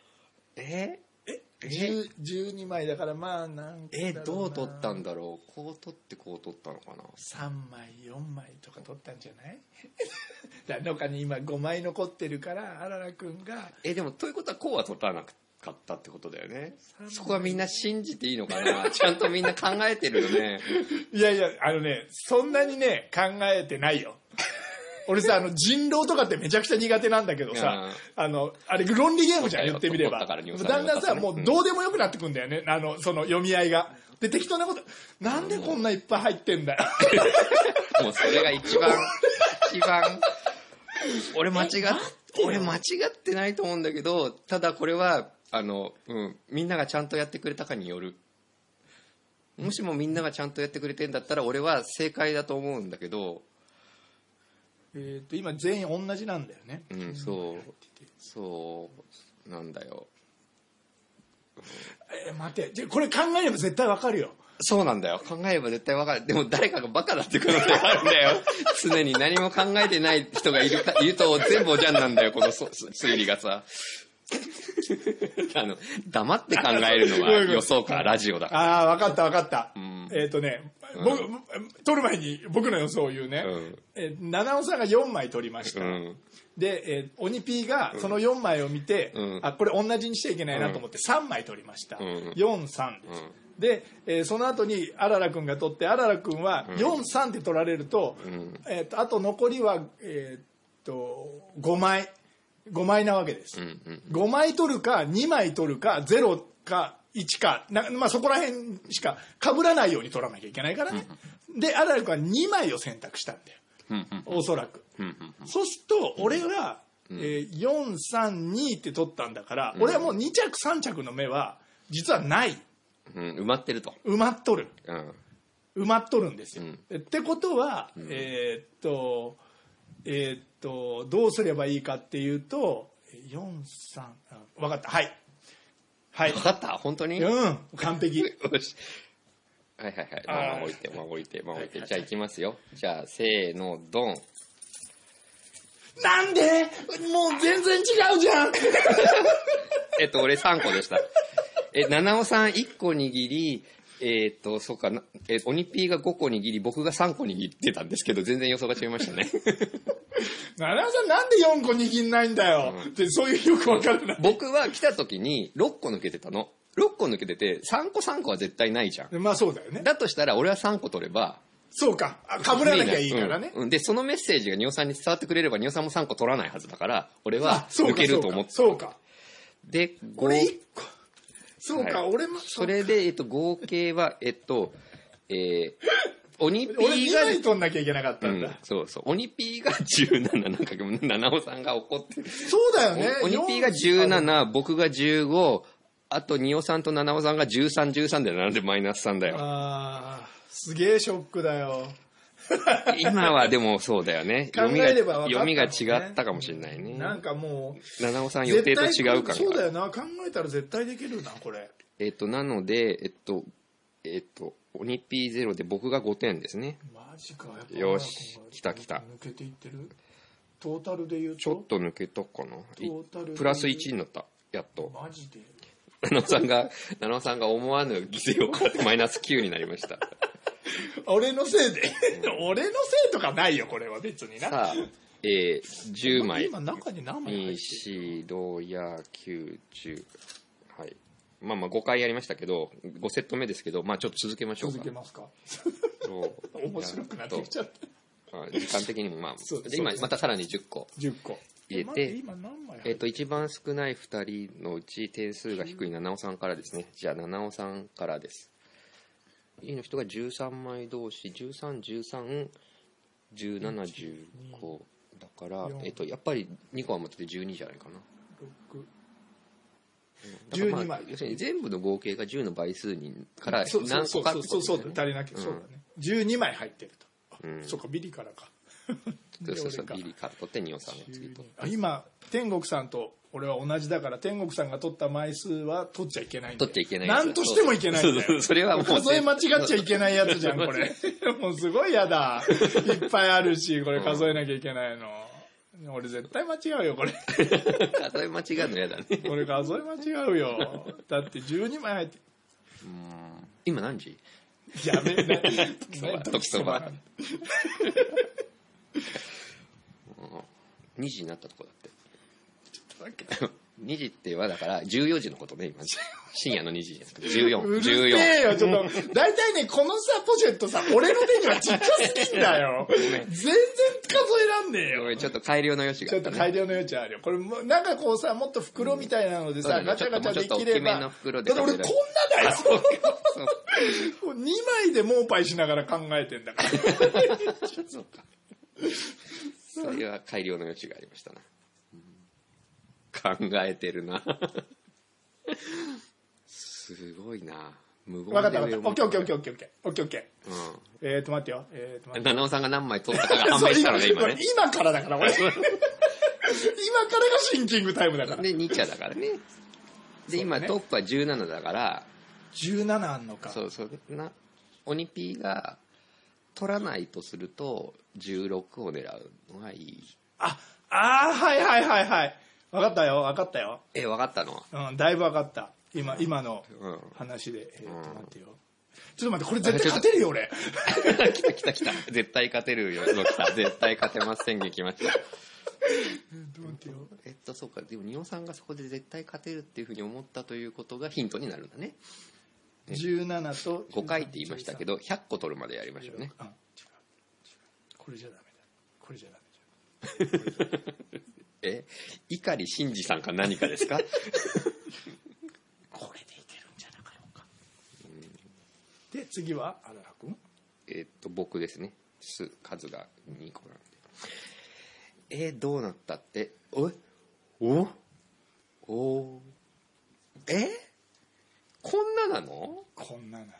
Speaker 2: 12枚だからまあなんか
Speaker 1: どう取ったんだろう。こう取ってこう取ったのかな。
Speaker 2: 3枚4枚とか取ったんじゃないだから今5枚残ってるからあららくんが
Speaker 1: でもということはこうは取らなかったってことだよね。そこはみんな信じていいのかなちゃんとみんな考えてるよね。
Speaker 2: いやそんなにね考えてないよ俺さ人狼とかってめちゃくちゃ苦手なんだけどさ、あれ論理ゲームじゃん、言ってみれば。だんだんさもうどうでもよくなってくんだよね、その読み合いが。で適当なことなんでこんないっぱい入ってんだよ
Speaker 1: もうそれが一番俺間違ってないと思うんだけど、ただこれはみんながちゃんとやってくれたかによる。もしもみんながちゃんとやってくれてんだったら俺は正解だと思うんだけど、
Speaker 2: 今全員同じなんだよね。
Speaker 1: そうなんだよ。
Speaker 2: 待て、これ考えれば絶対わかるよ。
Speaker 1: そうなんだよ、考えれば絶対わかる。でも誰かがバカだって可能性があるんだよ常に何も考えてない人がいると全部おじゃんなんだよ、この推理がさ黙って考えるのは予想かラジオだから。
Speaker 2: 分かった、僕取る前に僕の予想を言うね、七尾さんが4枚取りました、で、オニピーがその4枚を見て、これ同じにしちゃいけないなと思って3枚取りました、4-3です、で、その後にあららくんが取って、あららくんは 4-3 って取られると、あと残りは、5枚なわけです、5枚取るか2枚取るか0か1かそこら辺しか被らないように取らなきゃいけないからね、であららくんは2枚を選択したんだよ、おそらく、そうすると俺は、432って取ったんだから、俺はもう2着3着の目は実はない、
Speaker 1: 埋まってると、
Speaker 2: 埋まっとる、埋まっとるんですよ、ってことは、どうすればいいかっていうと43、分かった、はい
Speaker 1: 分かった、本当に
Speaker 2: 完璧よ
Speaker 1: し、はい置いてじゃあいきますよ。じゃあせーのドン。
Speaker 2: なんでもう全然違うじゃん
Speaker 1: 俺3個でした。七尾さん1個握り、そうかな、オニピーが5個握り、僕が3個握ってたんですけど、全然予想が違いましたね
Speaker 2: 七尾さんなんで4個握んないんだよ、ってそういうよく分からない。
Speaker 1: 僕は来た時に6個抜けてたの。6個抜けてて3個は絶対ないじゃん。
Speaker 2: まあそうだよね。
Speaker 1: だとしたら俺は3個取れば、
Speaker 2: そうか、被らなきゃいいからね、
Speaker 1: でそのメッセージが仁尾さんに伝わってくれれば仁尾さんも3個取らないはずだから、俺は抜けると思って。
Speaker 2: そうか
Speaker 1: で
Speaker 2: 俺1個、そうか、俺も
Speaker 1: それで合計はオニピーが
Speaker 2: 俺2枚取んなきゃいけなかったんだ、
Speaker 1: そうオニピーが17なんか七尾さんが怒ってる。
Speaker 2: そうだよね。
Speaker 1: オニピーが17、僕が15、あと仁尾さんと七尾さんが13でなんでマイナス3だよ。
Speaker 2: すげえショックだよ
Speaker 1: 今はでもそうだよね。
Speaker 2: 考えれば分かった、
Speaker 1: 読みが違ったかもしれないね。
Speaker 2: なんかもう
Speaker 1: 七尾さん予定と違うから。
Speaker 2: そうだよな、考えたら絶対できるなこれ。
Speaker 1: なのでオニピーゼロで僕が5点ですね。
Speaker 2: マジか。
Speaker 1: よし、来た。
Speaker 2: 抜けていってる。トータルで言うと
Speaker 1: ちょっと抜けたかな。プラス1になった。やっと。
Speaker 2: マジで。
Speaker 1: 七尾さんが思わぬ犠牲をかけてマイナス9になりました。
Speaker 2: 俺のせいで、俺のせいとかないよ、これは別にな。
Speaker 1: さあ、10枚。
Speaker 2: 今中に何枚入って
Speaker 1: 2、4、6、や9、10。はい。まあ5回やりましたけど、5セット目ですけど、まあちょっと続けましょうか。
Speaker 2: 続けますか。面白くなってきちゃった。
Speaker 1: 時間的にもまあ、
Speaker 2: で
Speaker 1: 今またさらに10個。
Speaker 2: 10個。
Speaker 1: 入れて、
Speaker 2: 今何枚入ってる？
Speaker 1: 一番少ない2人のうち点数が低い七尾さんからですね。じゃあ七尾さんからです。E の人が13枚同士、13、13、17、15だから、やっぱり2個は持ってて12じゃないかな。6、12枚。要するに全部の合計が10の倍数にから何個かってことですね。
Speaker 2: そう足りなきゃ、そうだね。12枚入ってると。そうか、ビリからか。
Speaker 1: そうビリから取って二尾さんが次取って。
Speaker 2: 今天国さんと俺は同じだから、天国さんが取った枚数は取っちゃいけないんだよ。
Speaker 1: 取っちゃいけない。
Speaker 2: 何としてもいけないんだよ。
Speaker 1: それはもう
Speaker 2: 数え間違っちゃいけないやつじゃんこれ。もうすごいやだ。いっぱいあるし、これ数えなきゃいけないの。俺絶対間違うよこれ。
Speaker 1: 数え間違うのやだね。
Speaker 2: これ数え間違うよ。だって12枚入って。
Speaker 1: 今何時？
Speaker 2: やめな。
Speaker 1: 時そば。2時になったとこだって。
Speaker 2: ちょっと待って。
Speaker 1: 2時ってはだから14時のことね、今。深夜の2時じゃなくて14。
Speaker 2: うるせえよ、ちょっと。大体ね、このさ、ポシェットさ、俺の手にはちっちゃすぎんだよ。全然数えらんねえよ。
Speaker 1: ちょっと改良の余地があった、ね。
Speaker 2: ちょっと改良の余地あるよ。これ、なんかこうさ、もっと袋みたいなのでさ、ガチャガチャできれば。だって俺こんなだよ。2枚でモーパイしながら考えてんだから。
Speaker 1: そうか。それは改良の余地がありましたな。考えてるな。すごいな。
Speaker 2: 無言で。分かった分かった。オッケー。待ってよ。
Speaker 1: 七尾さんが何枚取ったかが判明したのね、今ね。
Speaker 2: 今からだから俺。今からがシンキングタイムだから。
Speaker 1: で、2茶だからね。で、今トップは17だから。
Speaker 2: 17あんのか。
Speaker 1: そう。オニピーが取らないとすると、16を狙うのがいい。
Speaker 2: はい。分かったよ。
Speaker 1: 分かったの？
Speaker 2: うん、だいぶ分かった。今の話で。待ってよ。ちょっと待って、これ絶対勝てるよ、俺。
Speaker 1: 来た。絶対勝てるよ。絶対勝てます宣言来ました。
Speaker 2: 待ってよ。
Speaker 1: そうか。でも、仁尾さんがそこで絶対勝てるっていうふうに思ったということがヒントになるんだね。
Speaker 2: 17と
Speaker 1: 5回って言いましたけど、100個取るまでやりましょうね。
Speaker 2: 違う。これじゃダメだ。
Speaker 1: 碇シンジさんか何かですか？
Speaker 2: これでいけるんじゃなかろうか。で、次はあららくん？
Speaker 1: 僕ですね。数が2個なんで。どうなったって？こんななの？
Speaker 2: こんななんだ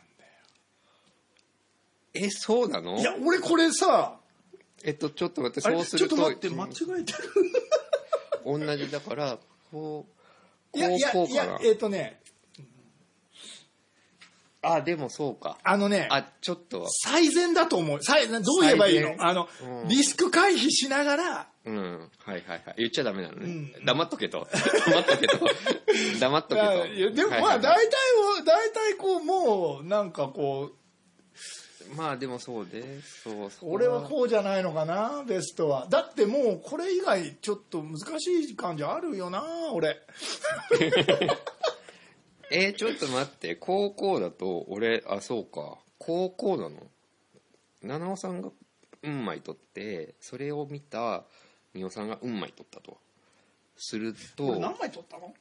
Speaker 1: よ。そうなの？
Speaker 2: いや、俺これさ、
Speaker 1: ちょっと待って、そうすると。
Speaker 2: ちょっと待って、間違えてる。
Speaker 1: 同じだから、こうかな。でもそうか。ちょっと。
Speaker 2: 最善だと思う。どう言えばいいの？リスク回避しながら。
Speaker 1: はい。言っちゃダメなのね。黙っとけと。
Speaker 2: でもまあ、大体こう、もう、なんかこう。
Speaker 1: まあでもそうで、
Speaker 2: 俺はこうじゃないのかな、ベストは。だってもうこれ以外ちょっと難しい感じあるよな、俺。
Speaker 1: ちょっと待って、高校だと俺、そうか、高校なの？七尾さんがうんまい取って、それを見た仁尾さんがうんまい取ったと。すると。
Speaker 2: 俺何枚取ったの？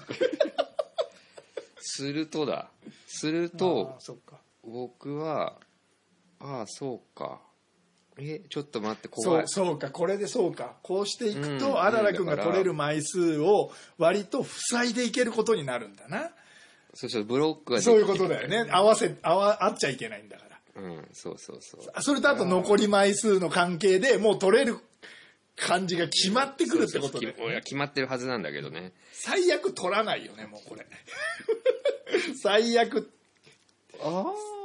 Speaker 1: すると、
Speaker 2: そっか。
Speaker 1: 僕は、そうか。ちょっと待って、怖い。
Speaker 2: そうか、これでそうか。こうしていくと、あららくんが取れる枚数を割と塞いでいけることになるんだな。
Speaker 1: そう、ブロックが
Speaker 2: そういうことだよね。合っちゃいけないんだから。
Speaker 1: そう。
Speaker 2: それとあと残り枚数の関係でもう取れる感じが決まってくるってことだよね。
Speaker 1: 決まってるはずなんだけどね。
Speaker 2: 最悪取らないよね、もうこれ。最悪。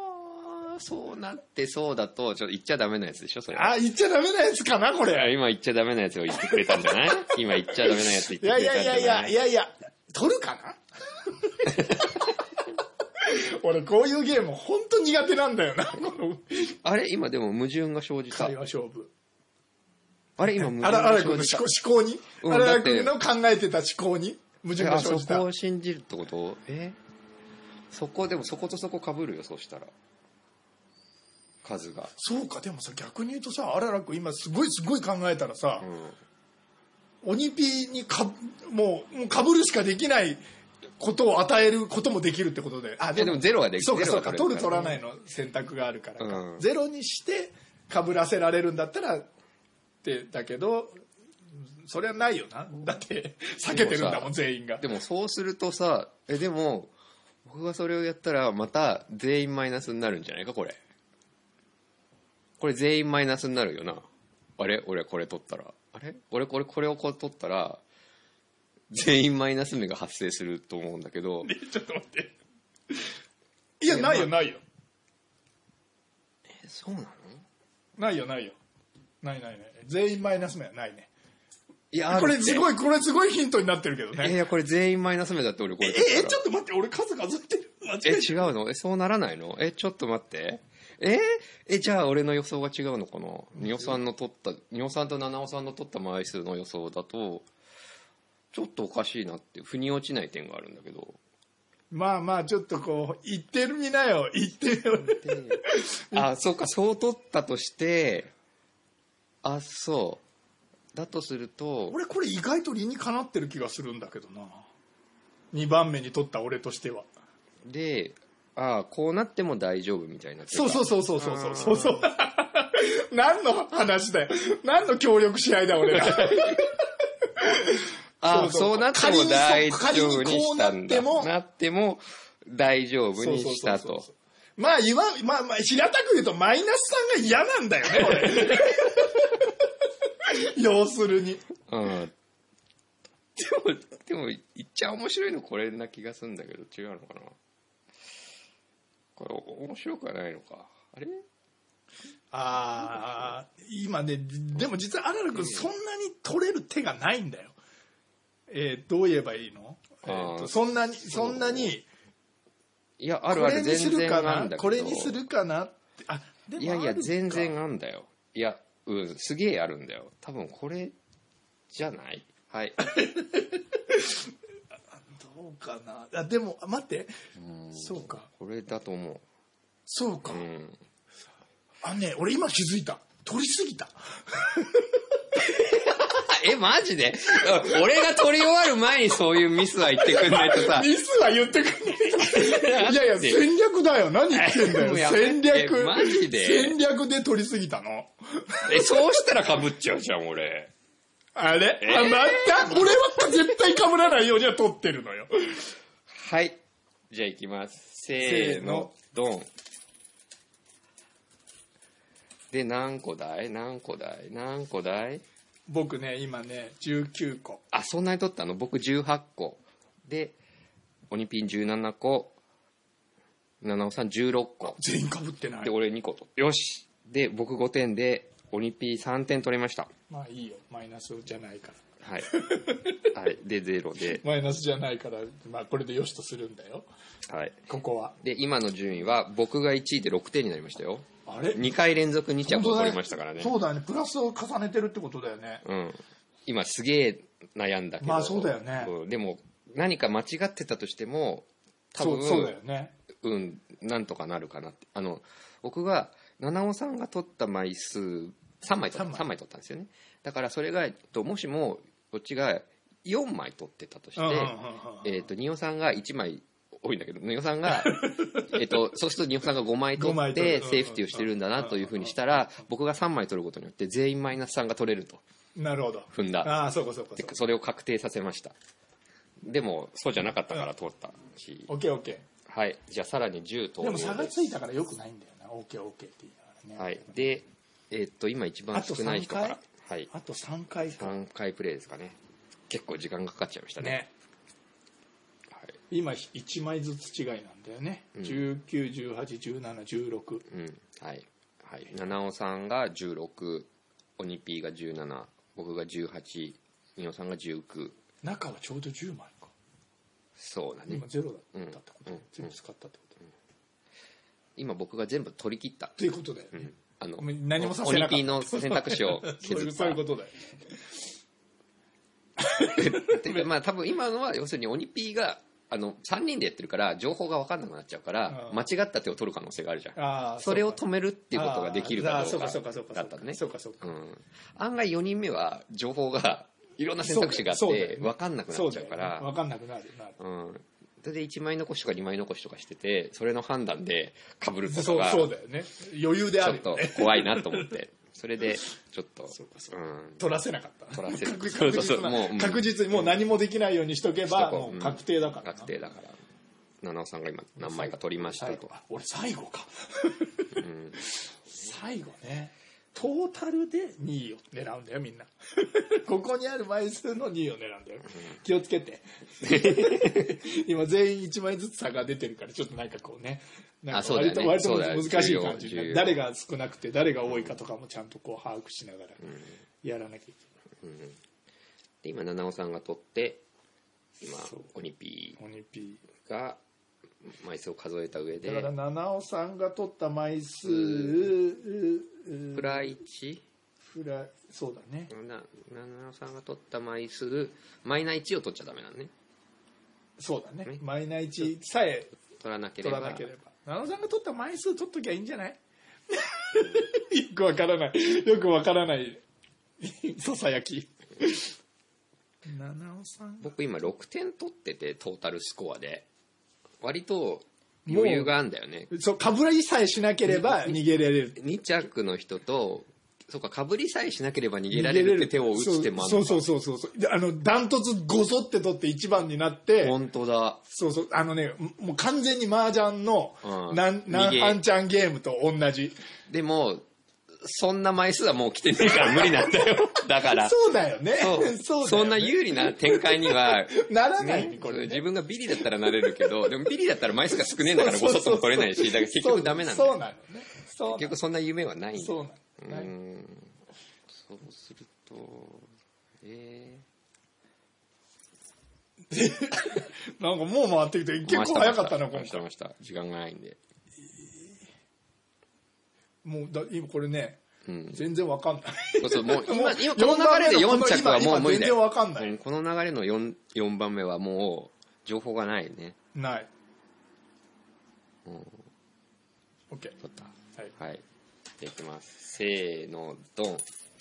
Speaker 1: そうなってそうだとちょっと言っちゃダメなやつでしょそれ。
Speaker 2: 言っちゃダメなやつかなこれ。
Speaker 1: 今言っちゃダメなやつを言ってくれたんじゃない？今言っちゃダメなやつ言ってくれたんじゃない？
Speaker 2: いや取るかな俺こういうゲーム本当苦手なんだよな。
Speaker 1: あれ今でも矛盾が生じた。
Speaker 2: 会話勝負。
Speaker 1: あれ今矛盾が生じた。
Speaker 2: 思考に、荒良君の考えてた思考に矛盾が生じた。
Speaker 1: そこを信じるってこと？そこでもそことそこ被るよ。そうしたら数が。
Speaker 2: そうか。でもさ逆に言うとさ、荒良君今すごい考えたらさ、鬼ピーにもう被るしかできないことを与えることもできるってことで。
Speaker 1: でもゼロができる。
Speaker 2: そうか取る取らないの選択があるからか、ゼロにして被らせられるんだったらってだけど、それはないよな。だって避けてるんだもん全員が。
Speaker 1: でもそうするとさ、でも僕がそれをやったらまた全員マイナスになるんじゃないかこれ。これ全員マイナスになるよな。あれ俺これ取ったら、あれ俺これを取ったら全員マイナス目が発生すると思うんだけど。
Speaker 2: ちょっと待って。いやないよ。
Speaker 1: そうなの？
Speaker 2: ないよ。ない全員マイナス目はないね。
Speaker 1: いや
Speaker 2: これすごいヒントになってるけどね。
Speaker 1: いやこれ全員マイナス目だって俺これ。
Speaker 2: ちょっと待って俺数数えてる。
Speaker 1: 違うの？そうならないの？ちょっと待って。じゃあ俺の予想が違うのかな。ニオさんと七尾さんの取った枚数の予想だとちょっとおかしいなって腑に落ちない点があるんだけど。
Speaker 2: まあちょっとこう言ってみなよ。言ってよ。
Speaker 1: そうかそう取ったとして、そうだとすると
Speaker 2: 俺これ意外と理にかなってる気がするんだけどな。2番目に取った俺としては。
Speaker 1: でこうなっても大丈夫みたいな。
Speaker 2: そう何の話だよ。何の協力し合いだ俺ら。
Speaker 1: そうなっても大丈夫にしたんだ。なっても大丈夫にしたと。
Speaker 2: まあ平たく言うとマイナスさんが嫌なんだよね俺。要するに。
Speaker 1: でもいっちゃ面白いのこれな気がするんだけど違うのかな。これ面白くはないのか。あれ？
Speaker 2: 今ね、でも実は荒良君そんなに取れる手がないんだよ。どう言えばいいの？そんなにいや
Speaker 1: ある全然あるんだけど、
Speaker 2: これにするかなって。
Speaker 1: いや全然あんだよ。いやすげえあるんだよ。多分これじゃない？はい。
Speaker 2: どうかな。でも待って。そうか。
Speaker 1: これだと思う。
Speaker 2: そうか。俺今気づいた。取りすぎた。
Speaker 1: マジで？俺が取り終わる前にそういうミスは言ってくんないとさ。
Speaker 2: ミスは言ってくんない。いや戦略だよ。何言ってんだよ。戦略。
Speaker 1: マジで？
Speaker 2: 戦略で取りすぎたの。
Speaker 1: そうしたら被っちゃうじゃん俺。
Speaker 2: あれ？また俺は絶対被らないようには取ってるのよ。
Speaker 1: はい。じゃあ行きます。せーの、ドン。で、何個だい？
Speaker 2: 僕ね、今ね、19個。
Speaker 1: そんなに取ったの？僕18個。で、鬼ピン17個。七尾さん16個。
Speaker 2: 全員被ってない。
Speaker 1: で、俺2個取って。よし。で、僕5点で、鬼ピー3点取りました。
Speaker 2: まあいいよ。マイナスじゃないから。
Speaker 1: はい。はい。で、0で。
Speaker 2: マイナスじゃないから、まあこれでよしとするんだよ。
Speaker 1: はい。
Speaker 2: ここは。
Speaker 1: で、今の順位は、僕が1位で6点になりましたよ。
Speaker 2: あれ
Speaker 1: ?2 回連続2着を取りましたからね。
Speaker 2: そうだね。プラスを重ねてるってことだよね。
Speaker 1: 今すげえ悩んだけど。
Speaker 2: まあそうだよね。
Speaker 1: でも、何か間違ってたとしても、多分、
Speaker 2: そうだよね。
Speaker 1: なんとかなるかなって。僕が、七尾さんが取った枚数、3枚取ったんですよね。だからそれが、もしも、こっちが4枚取ってたとして、二尾さんが1枚多いんだけど、二尾さんが、そうすると二尾さんが5枚取ってセーフティーをしてるんだなというふうにしたら、僕が3枚取ることによって全員マイナス3が取れると。
Speaker 2: なるほど。
Speaker 1: 踏んだ。
Speaker 2: そうか。
Speaker 1: それを確定させました。でも、そうじゃなかったから通ったし。
Speaker 2: オッケー。
Speaker 1: はい。じゃあさらに10投入です。
Speaker 2: でも差がついたからよくないんだよな。オッケーって言いながらね。
Speaker 1: はい。で、今一番少ない人から。はい。
Speaker 2: あと3回か。
Speaker 1: 3回プレイですかね。結構時間がかかっちゃいましたね。はい。
Speaker 2: 今1枚ずつ違いなんだよね、19、18、17、16、
Speaker 1: はいはい、七尾さんが16、オニピーが17、僕が18、ニオさんが19。
Speaker 2: 中はちょうど10枚か。
Speaker 1: そうだね。
Speaker 2: 今ゼロだったってこと、全部使ったってこと、
Speaker 1: 今僕が全部取り切った
Speaker 2: ということだよね、何もさ
Speaker 1: せなかった。オニピーの選択肢を削った
Speaker 2: そういうことだよ
Speaker 1: まあ多分今のは要するにオニピーが3人でやってるから情報が分かんなくなっちゃうから間違った手を取る可能性があるじゃん。それを止めるっていうことができるかどうかだったね。案外4人目は情報がいろんな選択肢があって分かんなくなっちゃうから
Speaker 2: 分かんなくなる。
Speaker 1: それで1枚残しとか2枚残しとかしてて、それの判断で被るとかが
Speaker 2: そうだよね、余裕であるよね、
Speaker 1: ちょっと怖いなと思ってそれでちょっと
Speaker 2: 取らせなかった。
Speaker 1: 確
Speaker 2: 実にもう何もできないようにしとけばもう確定だから。
Speaker 1: 確定だから七尾さんが今何枚か取りましたと。
Speaker 2: 俺最後か最後ね、トータルで2位を狙うんだよみんなここにある枚数の2位を狙うんだよ、気をつけて今全員1枚ずつ差が出てるからちょっとなんかこうね、なんか割と難しい感じで、誰が少なくて誰が多いかとかもちゃんとこう把握しながらやらなきゃいけない、
Speaker 1: で今七尾さんが取って今オニピーが枚数を数えた上で、
Speaker 2: だから七尾さんが取った枚数
Speaker 1: プラ1
Speaker 2: そうだね、
Speaker 1: 七尾さんが取った枚数マイナ1を取っちゃダメなのね。
Speaker 2: そうだね、マイナ1さえ
Speaker 1: 取らなければ
Speaker 2: 七尾さんが取った枚数取っときゃいいんじゃないよくわからないささやき七尾さん
Speaker 1: 僕今6点取っててトータルスコアで割と余裕があるんだよね。
Speaker 2: そうかぶりさえしなければ逃げられる。
Speaker 1: 2着の人とそうかぶりさえしなければ逃げられるって手を打つ手もある。
Speaker 2: そうダントツごそって取って1番になって。
Speaker 1: 本当だ。
Speaker 2: もう完全に麻雀の何半チャンゲームと同じ。
Speaker 1: でもそんな枚数はもう来てねえから無理なんだよ。だから
Speaker 2: そうだよね。
Speaker 1: そんな有利な展開には
Speaker 2: ならないね、これね。
Speaker 1: 自分がビリだったらなれるけど、でもビリだったら枚数が少ねえんだからごそっとも取れないし、だから結局ダメなんだよ。
Speaker 2: そうなのね。
Speaker 1: 結局そんな夢はないんだよ。
Speaker 2: そうなの。
Speaker 1: そうすると
Speaker 2: なんかもう回ってきて結構早かったな今回。
Speaker 1: ました時間がないんで。
Speaker 2: もう今これね、全然わかんない。
Speaker 1: そうもう今この流れで4着はもう無理だよ。
Speaker 2: 全然わかんない。
Speaker 1: この流れの 4番目はもう情報がないね。
Speaker 2: ない。OK。
Speaker 1: 取った。はい。いきます。せーのドン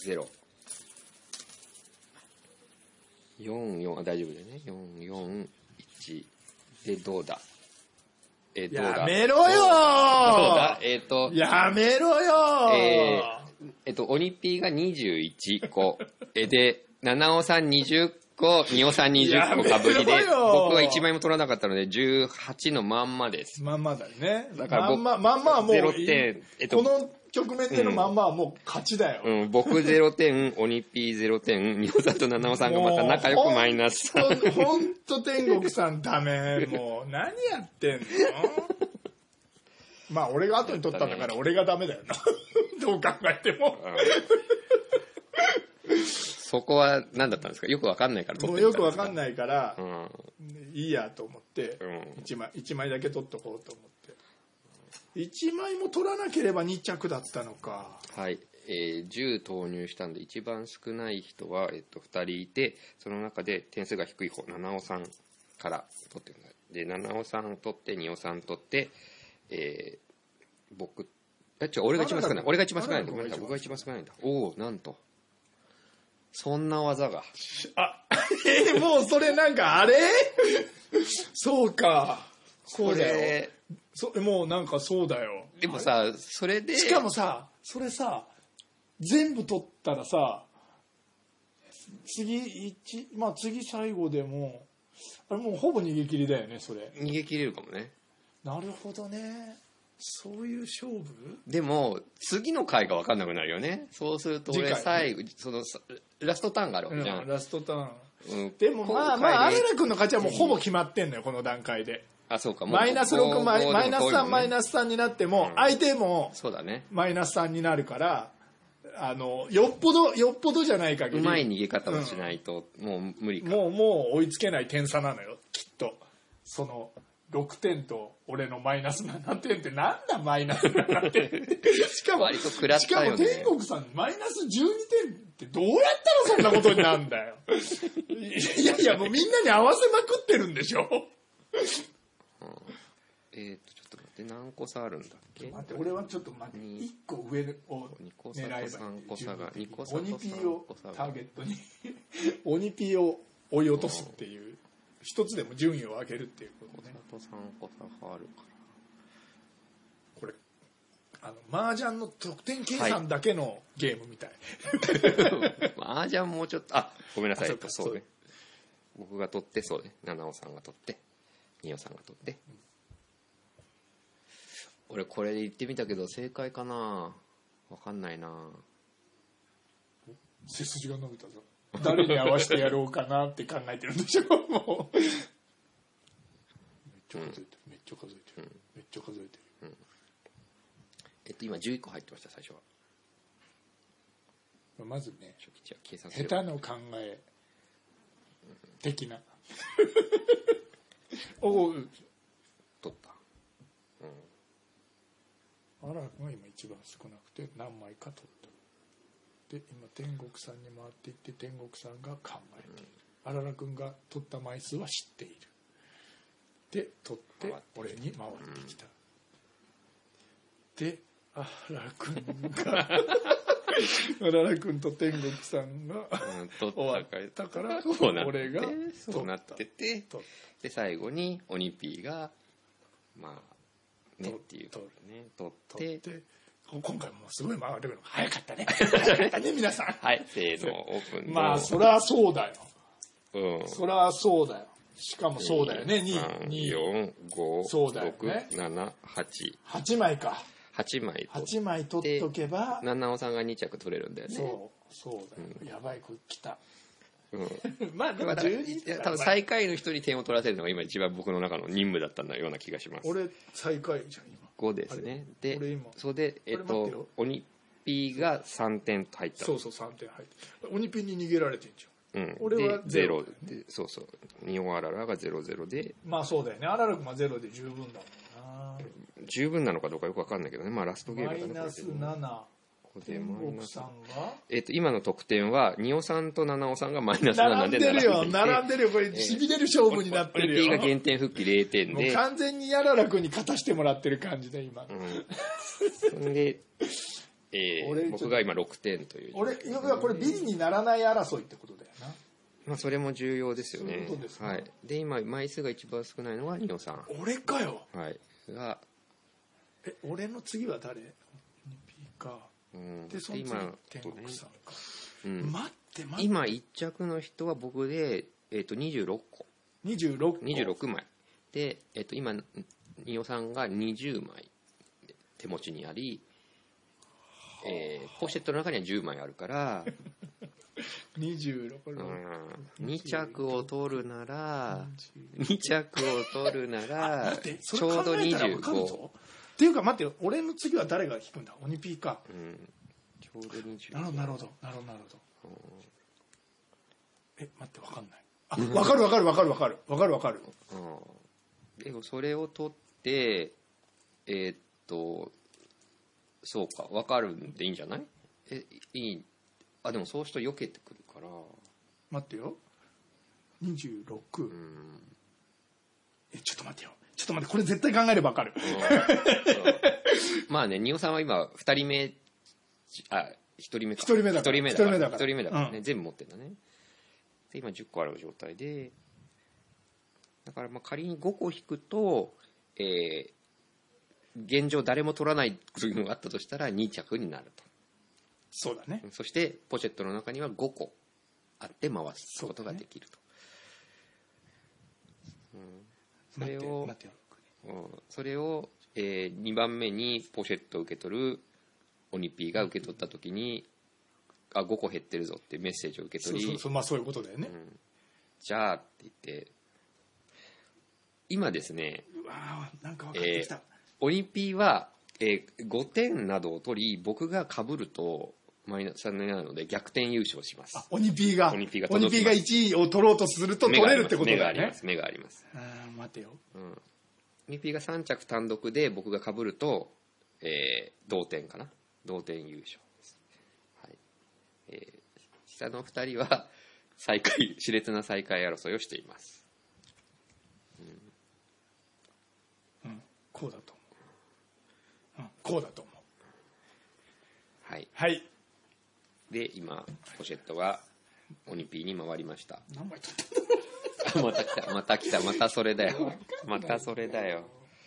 Speaker 1: 0。44大丈夫だよね。441でどうだ。
Speaker 2: やめろよー。
Speaker 1: どうだ。
Speaker 2: やめろよ
Speaker 1: ー。オニピーが21個で七尾さん20個、二尾さん20個かぶりで僕は1枚も取らなかったので18のまんまです。
Speaker 2: まんまだよね。だからまんまはもう
Speaker 1: 0点、
Speaker 2: この局面でのまんまはもう勝ちだよ。
Speaker 1: 僕0点、オニピー0点、二尾さんと七尾さんがまた仲良くマイナス。
Speaker 2: ほんと天国さんダメ。もう何やってんのまあ俺が後に取ったんだから俺がダメだよな。どう考えても。
Speaker 1: そこは何だったんですか。よくわかんないから
Speaker 2: 取ってみたんですか。もうよくわかんないから、いいやと思って、1枚だけ取っとこうと思って。1枚も取らなければ2着だったのか。
Speaker 1: はい。10投入したんで一番少ない人は、2人いて、その中で点数が低い方、七尾さんから取ってください。で、七尾さん取って、二尾さん取って、僕、俺が一番少ない。俺が一番少ないんだ。僕が一番少ないんだ。おお、なんと。そんな技が。
Speaker 2: もうそれなんかあれそうか。そうだよ。もうなんかそうだよ。
Speaker 1: でもさ、それで。
Speaker 2: しかもさ、それさ、全部取ったらさ、次最後でも、あれもうほぼ逃げ切りだよね、それ。
Speaker 1: 逃げ切れるかもね。
Speaker 2: なるほどね。そういう勝負
Speaker 1: でも次の回が分かんなくなるよね。そうすると俺最後そのラストターンがあるわけじゃん、
Speaker 2: ラストターンでもまあアララ君の勝ちはもうほぼ決まってんのよこの段階で。
Speaker 1: そうか、
Speaker 2: マイナス6マイナス3マイナス3になっても相手もマイナス3になるから、よっぽどじゃない限り
Speaker 1: うまい逃げ方をしないともう無理か。
Speaker 2: もう追いつけない点差なのよきっと。その6点と俺のマイナス7点ってなんだマイナス7点しかも
Speaker 1: 割と食らったよね。
Speaker 2: しかも天国さんマイナス12点ってどうやったらそんなことになるんだよいやもうみんなに合わせまくってるんでしょ
Speaker 1: ちょっと待って、何個差あるんだっけ。
Speaker 2: 待って、俺はちょっと待って、1個上を狙えばいい。
Speaker 1: 3個差が2個差
Speaker 2: と鬼 P をターゲットに鬼 P を追い落とすっていう、一つでも順位を上げるっていうことね。
Speaker 1: 3個差があるから、
Speaker 2: これ麻雀の得点計算だけのゲームみたい、
Speaker 1: 麻雀もうちょっとごめんなさい。そうね、僕が取って、そうね、七尾さんが取って二尾さんが取って、俺これで言ってみたけど正解かな、分かんないな。
Speaker 2: 背筋が伸びたぞ。誰に合わせてやろうかなって考えてるんでしょもうめっちゃ数えてる、めっちゃ数えてる、めっちゃ数えてる、
Speaker 1: 今11個入ってました。最初は
Speaker 2: まずね、
Speaker 1: 計算
Speaker 2: 下手の考え的なお
Speaker 1: 取った。
Speaker 2: アララ君が今一番少なくて何枚か取った。で今天国さんに回っていって天国さんが考えている。アララ君が取った枚数は知っている。で取って俺に回ってきた。でアララ君がアララ君と天国さんが終わったから俺が
Speaker 1: そうなってて、で最後に鬼 P がまあねっていうね取って
Speaker 2: 今回もすごい回るのが早かったね早かったね皆さん。
Speaker 1: はい、せーのオープン。
Speaker 2: まあそりゃそうだよ、そりゃそうだよ。しかもそうだよね、2、4、5、6、7、8
Speaker 1: 枚
Speaker 2: か。8枚取っとけば
Speaker 1: 七尾さんが2着取れるんだよね。
Speaker 2: そうだよ、やばい、これ来た。
Speaker 1: まあでも多分最下位の人に点を取らせるのが今一番僕の中の任務だったような気がします。
Speaker 2: 俺最下位じゃん今。
Speaker 1: 5ですね。でそれで鬼 P が3点入った。
Speaker 2: そう3点入った。鬼 P に逃げられてんじゃん。
Speaker 1: 俺は0で、そう日本アララが0-0で、
Speaker 2: まあそうだよね。アララ君は0で十分だもんな。
Speaker 1: 十分なのかどうかよく分かんないけどね。まあラストゲームだね。
Speaker 2: マイナス7。天国さんが
Speaker 1: 今の得点は二尾さんと七尾さんがマイナス7で並
Speaker 2: んでるよ。これしびれる勝負になってるよ。
Speaker 1: 鬼 P が減点復帰0点で、
Speaker 2: もう完全にアララ君に勝たしてもらってる感じで今。
Speaker 1: それで僕が今6点という。
Speaker 2: 俺これビリにならない争いってことだよな。
Speaker 1: まあそれも重要ですよね。
Speaker 2: そういうことですね。
Speaker 1: はい。で今枚数が一番少ないのが二尾さん。
Speaker 2: 俺かよ。
Speaker 1: はいが。
Speaker 2: 俺の次は誰？ P か。でその次天国さんか。待って
Speaker 1: 今1着の人は僕で26個。26枚で今二尾さんが20枚手持ちにあり、ポシェットの中には10枚あるから
Speaker 2: 26、
Speaker 1: 2着を取るならちょうど25
Speaker 2: っていうか待ってよ、俺の次は誰が引くんだ？鬼 P か。
Speaker 1: ちょうど25。
Speaker 2: なるほど。待って分かんない。分かる。
Speaker 1: でもそれを取ってそうか分かるんでいいんじゃない？いい。でもそうすると避けてくるから。
Speaker 2: 待ってよ。26。ちょっと待ってこれ絶対考えれば分かる。
Speaker 1: まあね、二尾さんは今2人目1人目だからね、全部持ってんだね。で今10個ある状態で、だからまあ仮に5個引くと、現状誰も取らないというのがあったとしたら2着になると。
Speaker 2: そうだね。
Speaker 1: そしてポシェットの中には5個あって回すことができると。それを2番目にポシェットを受け取る鬼 P が受け取った時に5個減ってるぞってメッセージを受け取り、
Speaker 2: まあそういうことだよね。
Speaker 1: じゃあって言って今ですね、
Speaker 2: うわなんか分かってきた、
Speaker 1: オニピーは、5点などを取り僕が被るとマイナス3になるので逆転優勝します。
Speaker 2: オニピーが
Speaker 1: 1
Speaker 2: 位を取ろうとすると取れるってことだよね。
Speaker 1: 目があります。
Speaker 2: 待てよ、
Speaker 1: オニピーが3着単独で僕が被ると、同点かな、同点優勝です、はい。下の2人は熾烈な最下位争いをしています。
Speaker 2: こうだと思う、こうだと思う。
Speaker 1: はい、
Speaker 2: はい、
Speaker 1: で今ポシェットがオニピーに回りました。
Speaker 2: 何枚取った
Speaker 1: また来たまたそれだよまたそれだよ。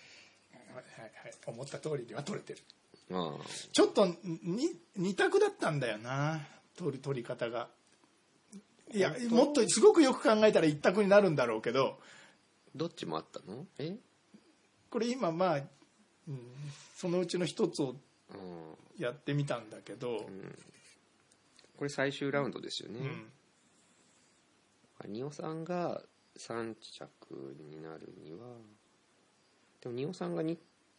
Speaker 2: 思った通りには取れてる。
Speaker 1: ち
Speaker 2: ょっと2択だったんだよな、取り方が。いやもっとすごくよく考えたら1択になるんだろうけど、
Speaker 1: どっちもあったの？
Speaker 2: これ今そのうちの一つをやってみたんだけど、
Speaker 1: これ最終ラウンドですよね。仁尾さんが3着になるには、でも仁尾さんは2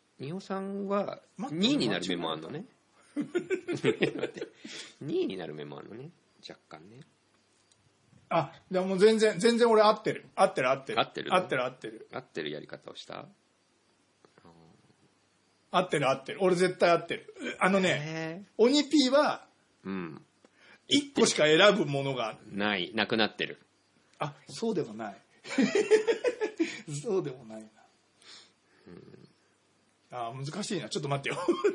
Speaker 1: 位になる目もあるのね待って2位になる目もあるのね、若干ね。
Speaker 2: でも全然俺合ってるや
Speaker 1: り方をした。
Speaker 2: 合ってる俺絶対合ってる。オニピーは1個しか選ぶものが
Speaker 1: なくなってる。
Speaker 2: そうでもないそうでもないな。難しいな、ちょっと待ってよ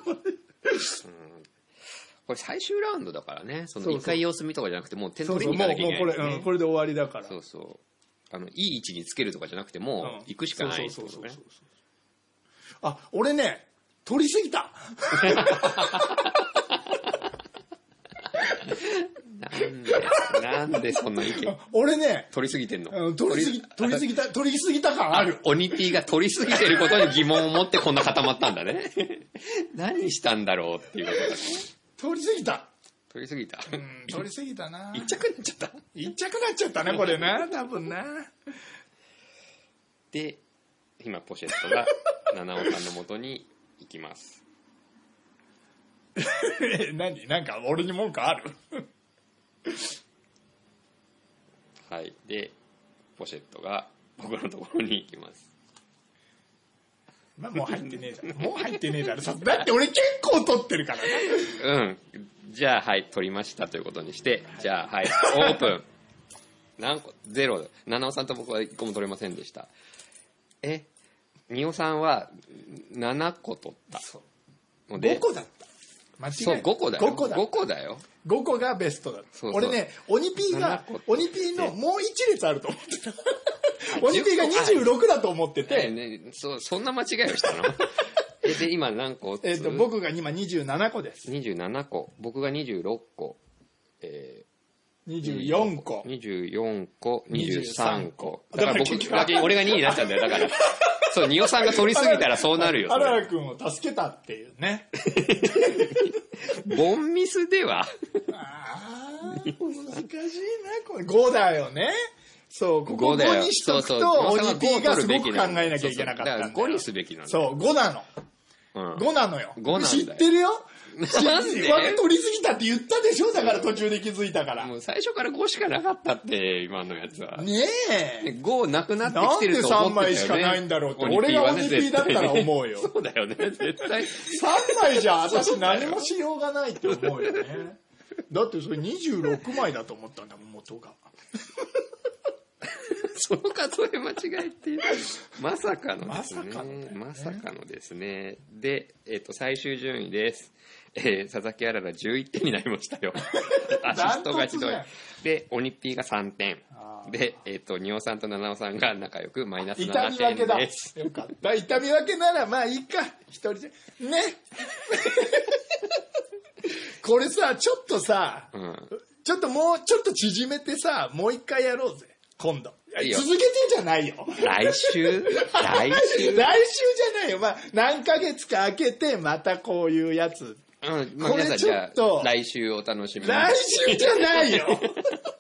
Speaker 1: これ最終ラウンドだからね、その1回様子見とかじゃなくてもう点取りに行かなきゃいけない、ね、
Speaker 2: もうこれで終わりだから。
Speaker 1: いい位置につけるとかじゃなくてもう行くしかないってことね。
Speaker 2: 俺ね取りすぎた
Speaker 1: なんでそんな意見。
Speaker 2: 俺ね
Speaker 1: 取りすぎてんの。
Speaker 2: 取りすぎた感ある。
Speaker 1: オニピーが取りすぎてることに疑問を持ってこんな固まったんだね何したんだろうっていうことだね。
Speaker 2: 取りすぎたな。
Speaker 1: 1着になっちゃった
Speaker 2: 1着になっちゃったねこれな、多分な。
Speaker 1: で今ポシェットが七尾さんの元に行きます
Speaker 2: なんか俺に文句ある
Speaker 1: はい。でポシェットが僕のところに行きます。
Speaker 2: もう入ってねえだろだって俺結構取ってるからね。
Speaker 1: じゃあはい取りましたということにして、じゃあはいオープン何個0。七尾さんと僕は1個も取れませんでした。仁尾さんは7個取ったので
Speaker 2: 5個だった。間違えた。
Speaker 1: そう5個だよ。5個だよ。
Speaker 2: 5個がベストだった。俺ねオニピーのもう1列あると思ってたオニピーが26だと思ってて、
Speaker 1: そんな間違いをしたので今何個？
Speaker 2: 僕が今27個です。
Speaker 1: 27個、僕が26個、
Speaker 2: 24個、
Speaker 1: 23個。だから俺が2位になっちゃうんだよ。だからそう仁尾さんが取りすぎたらそうなるよ。
Speaker 2: 原田君を助けたっていうね
Speaker 1: ボンミスでは
Speaker 2: 難しいなこれ。5だよね。そうここ5にしとくとオニピーがすごく考えなきゃいけなかったんだよ。
Speaker 1: 5にすべきなんだ。
Speaker 2: そう5なの、5なのよ。知ってるよ。
Speaker 1: なんで
Speaker 2: 取りすぎたって言ったでしょ。だから途中で気づいたから。
Speaker 1: もう最初から5しかなかったって今のやつは
Speaker 2: ねえ。
Speaker 1: 5なくなってきてると思ってたよね。なんで3枚
Speaker 2: しかないんだろうって俺がオニピーだったら思うよ。
Speaker 1: そうだよね絶対3
Speaker 2: 枚じゃ私何もしようがないって思うよね。だってそれ26枚だと思ったんだもん元が
Speaker 1: その数え間違いっていうまさかのですね。で、最終順位です。佐々木あらら11点になりましたよアシストがひどいでオニピーが3点で、仁尾さんと七尾さんが仲良くマイナス7点です。
Speaker 2: よかった。痛み分けならまあいいか、一人でねこれさちょっとさ、ちょっともうちょっと縮めてさもう一回やろうぜ今度。続けてじゃないよ。
Speaker 1: 来週じゃない
Speaker 2: よ。まあ何ヶ月か空けてまたこういうやつ。
Speaker 1: これちょっと来週お楽しみに。
Speaker 2: 来週じゃないよ。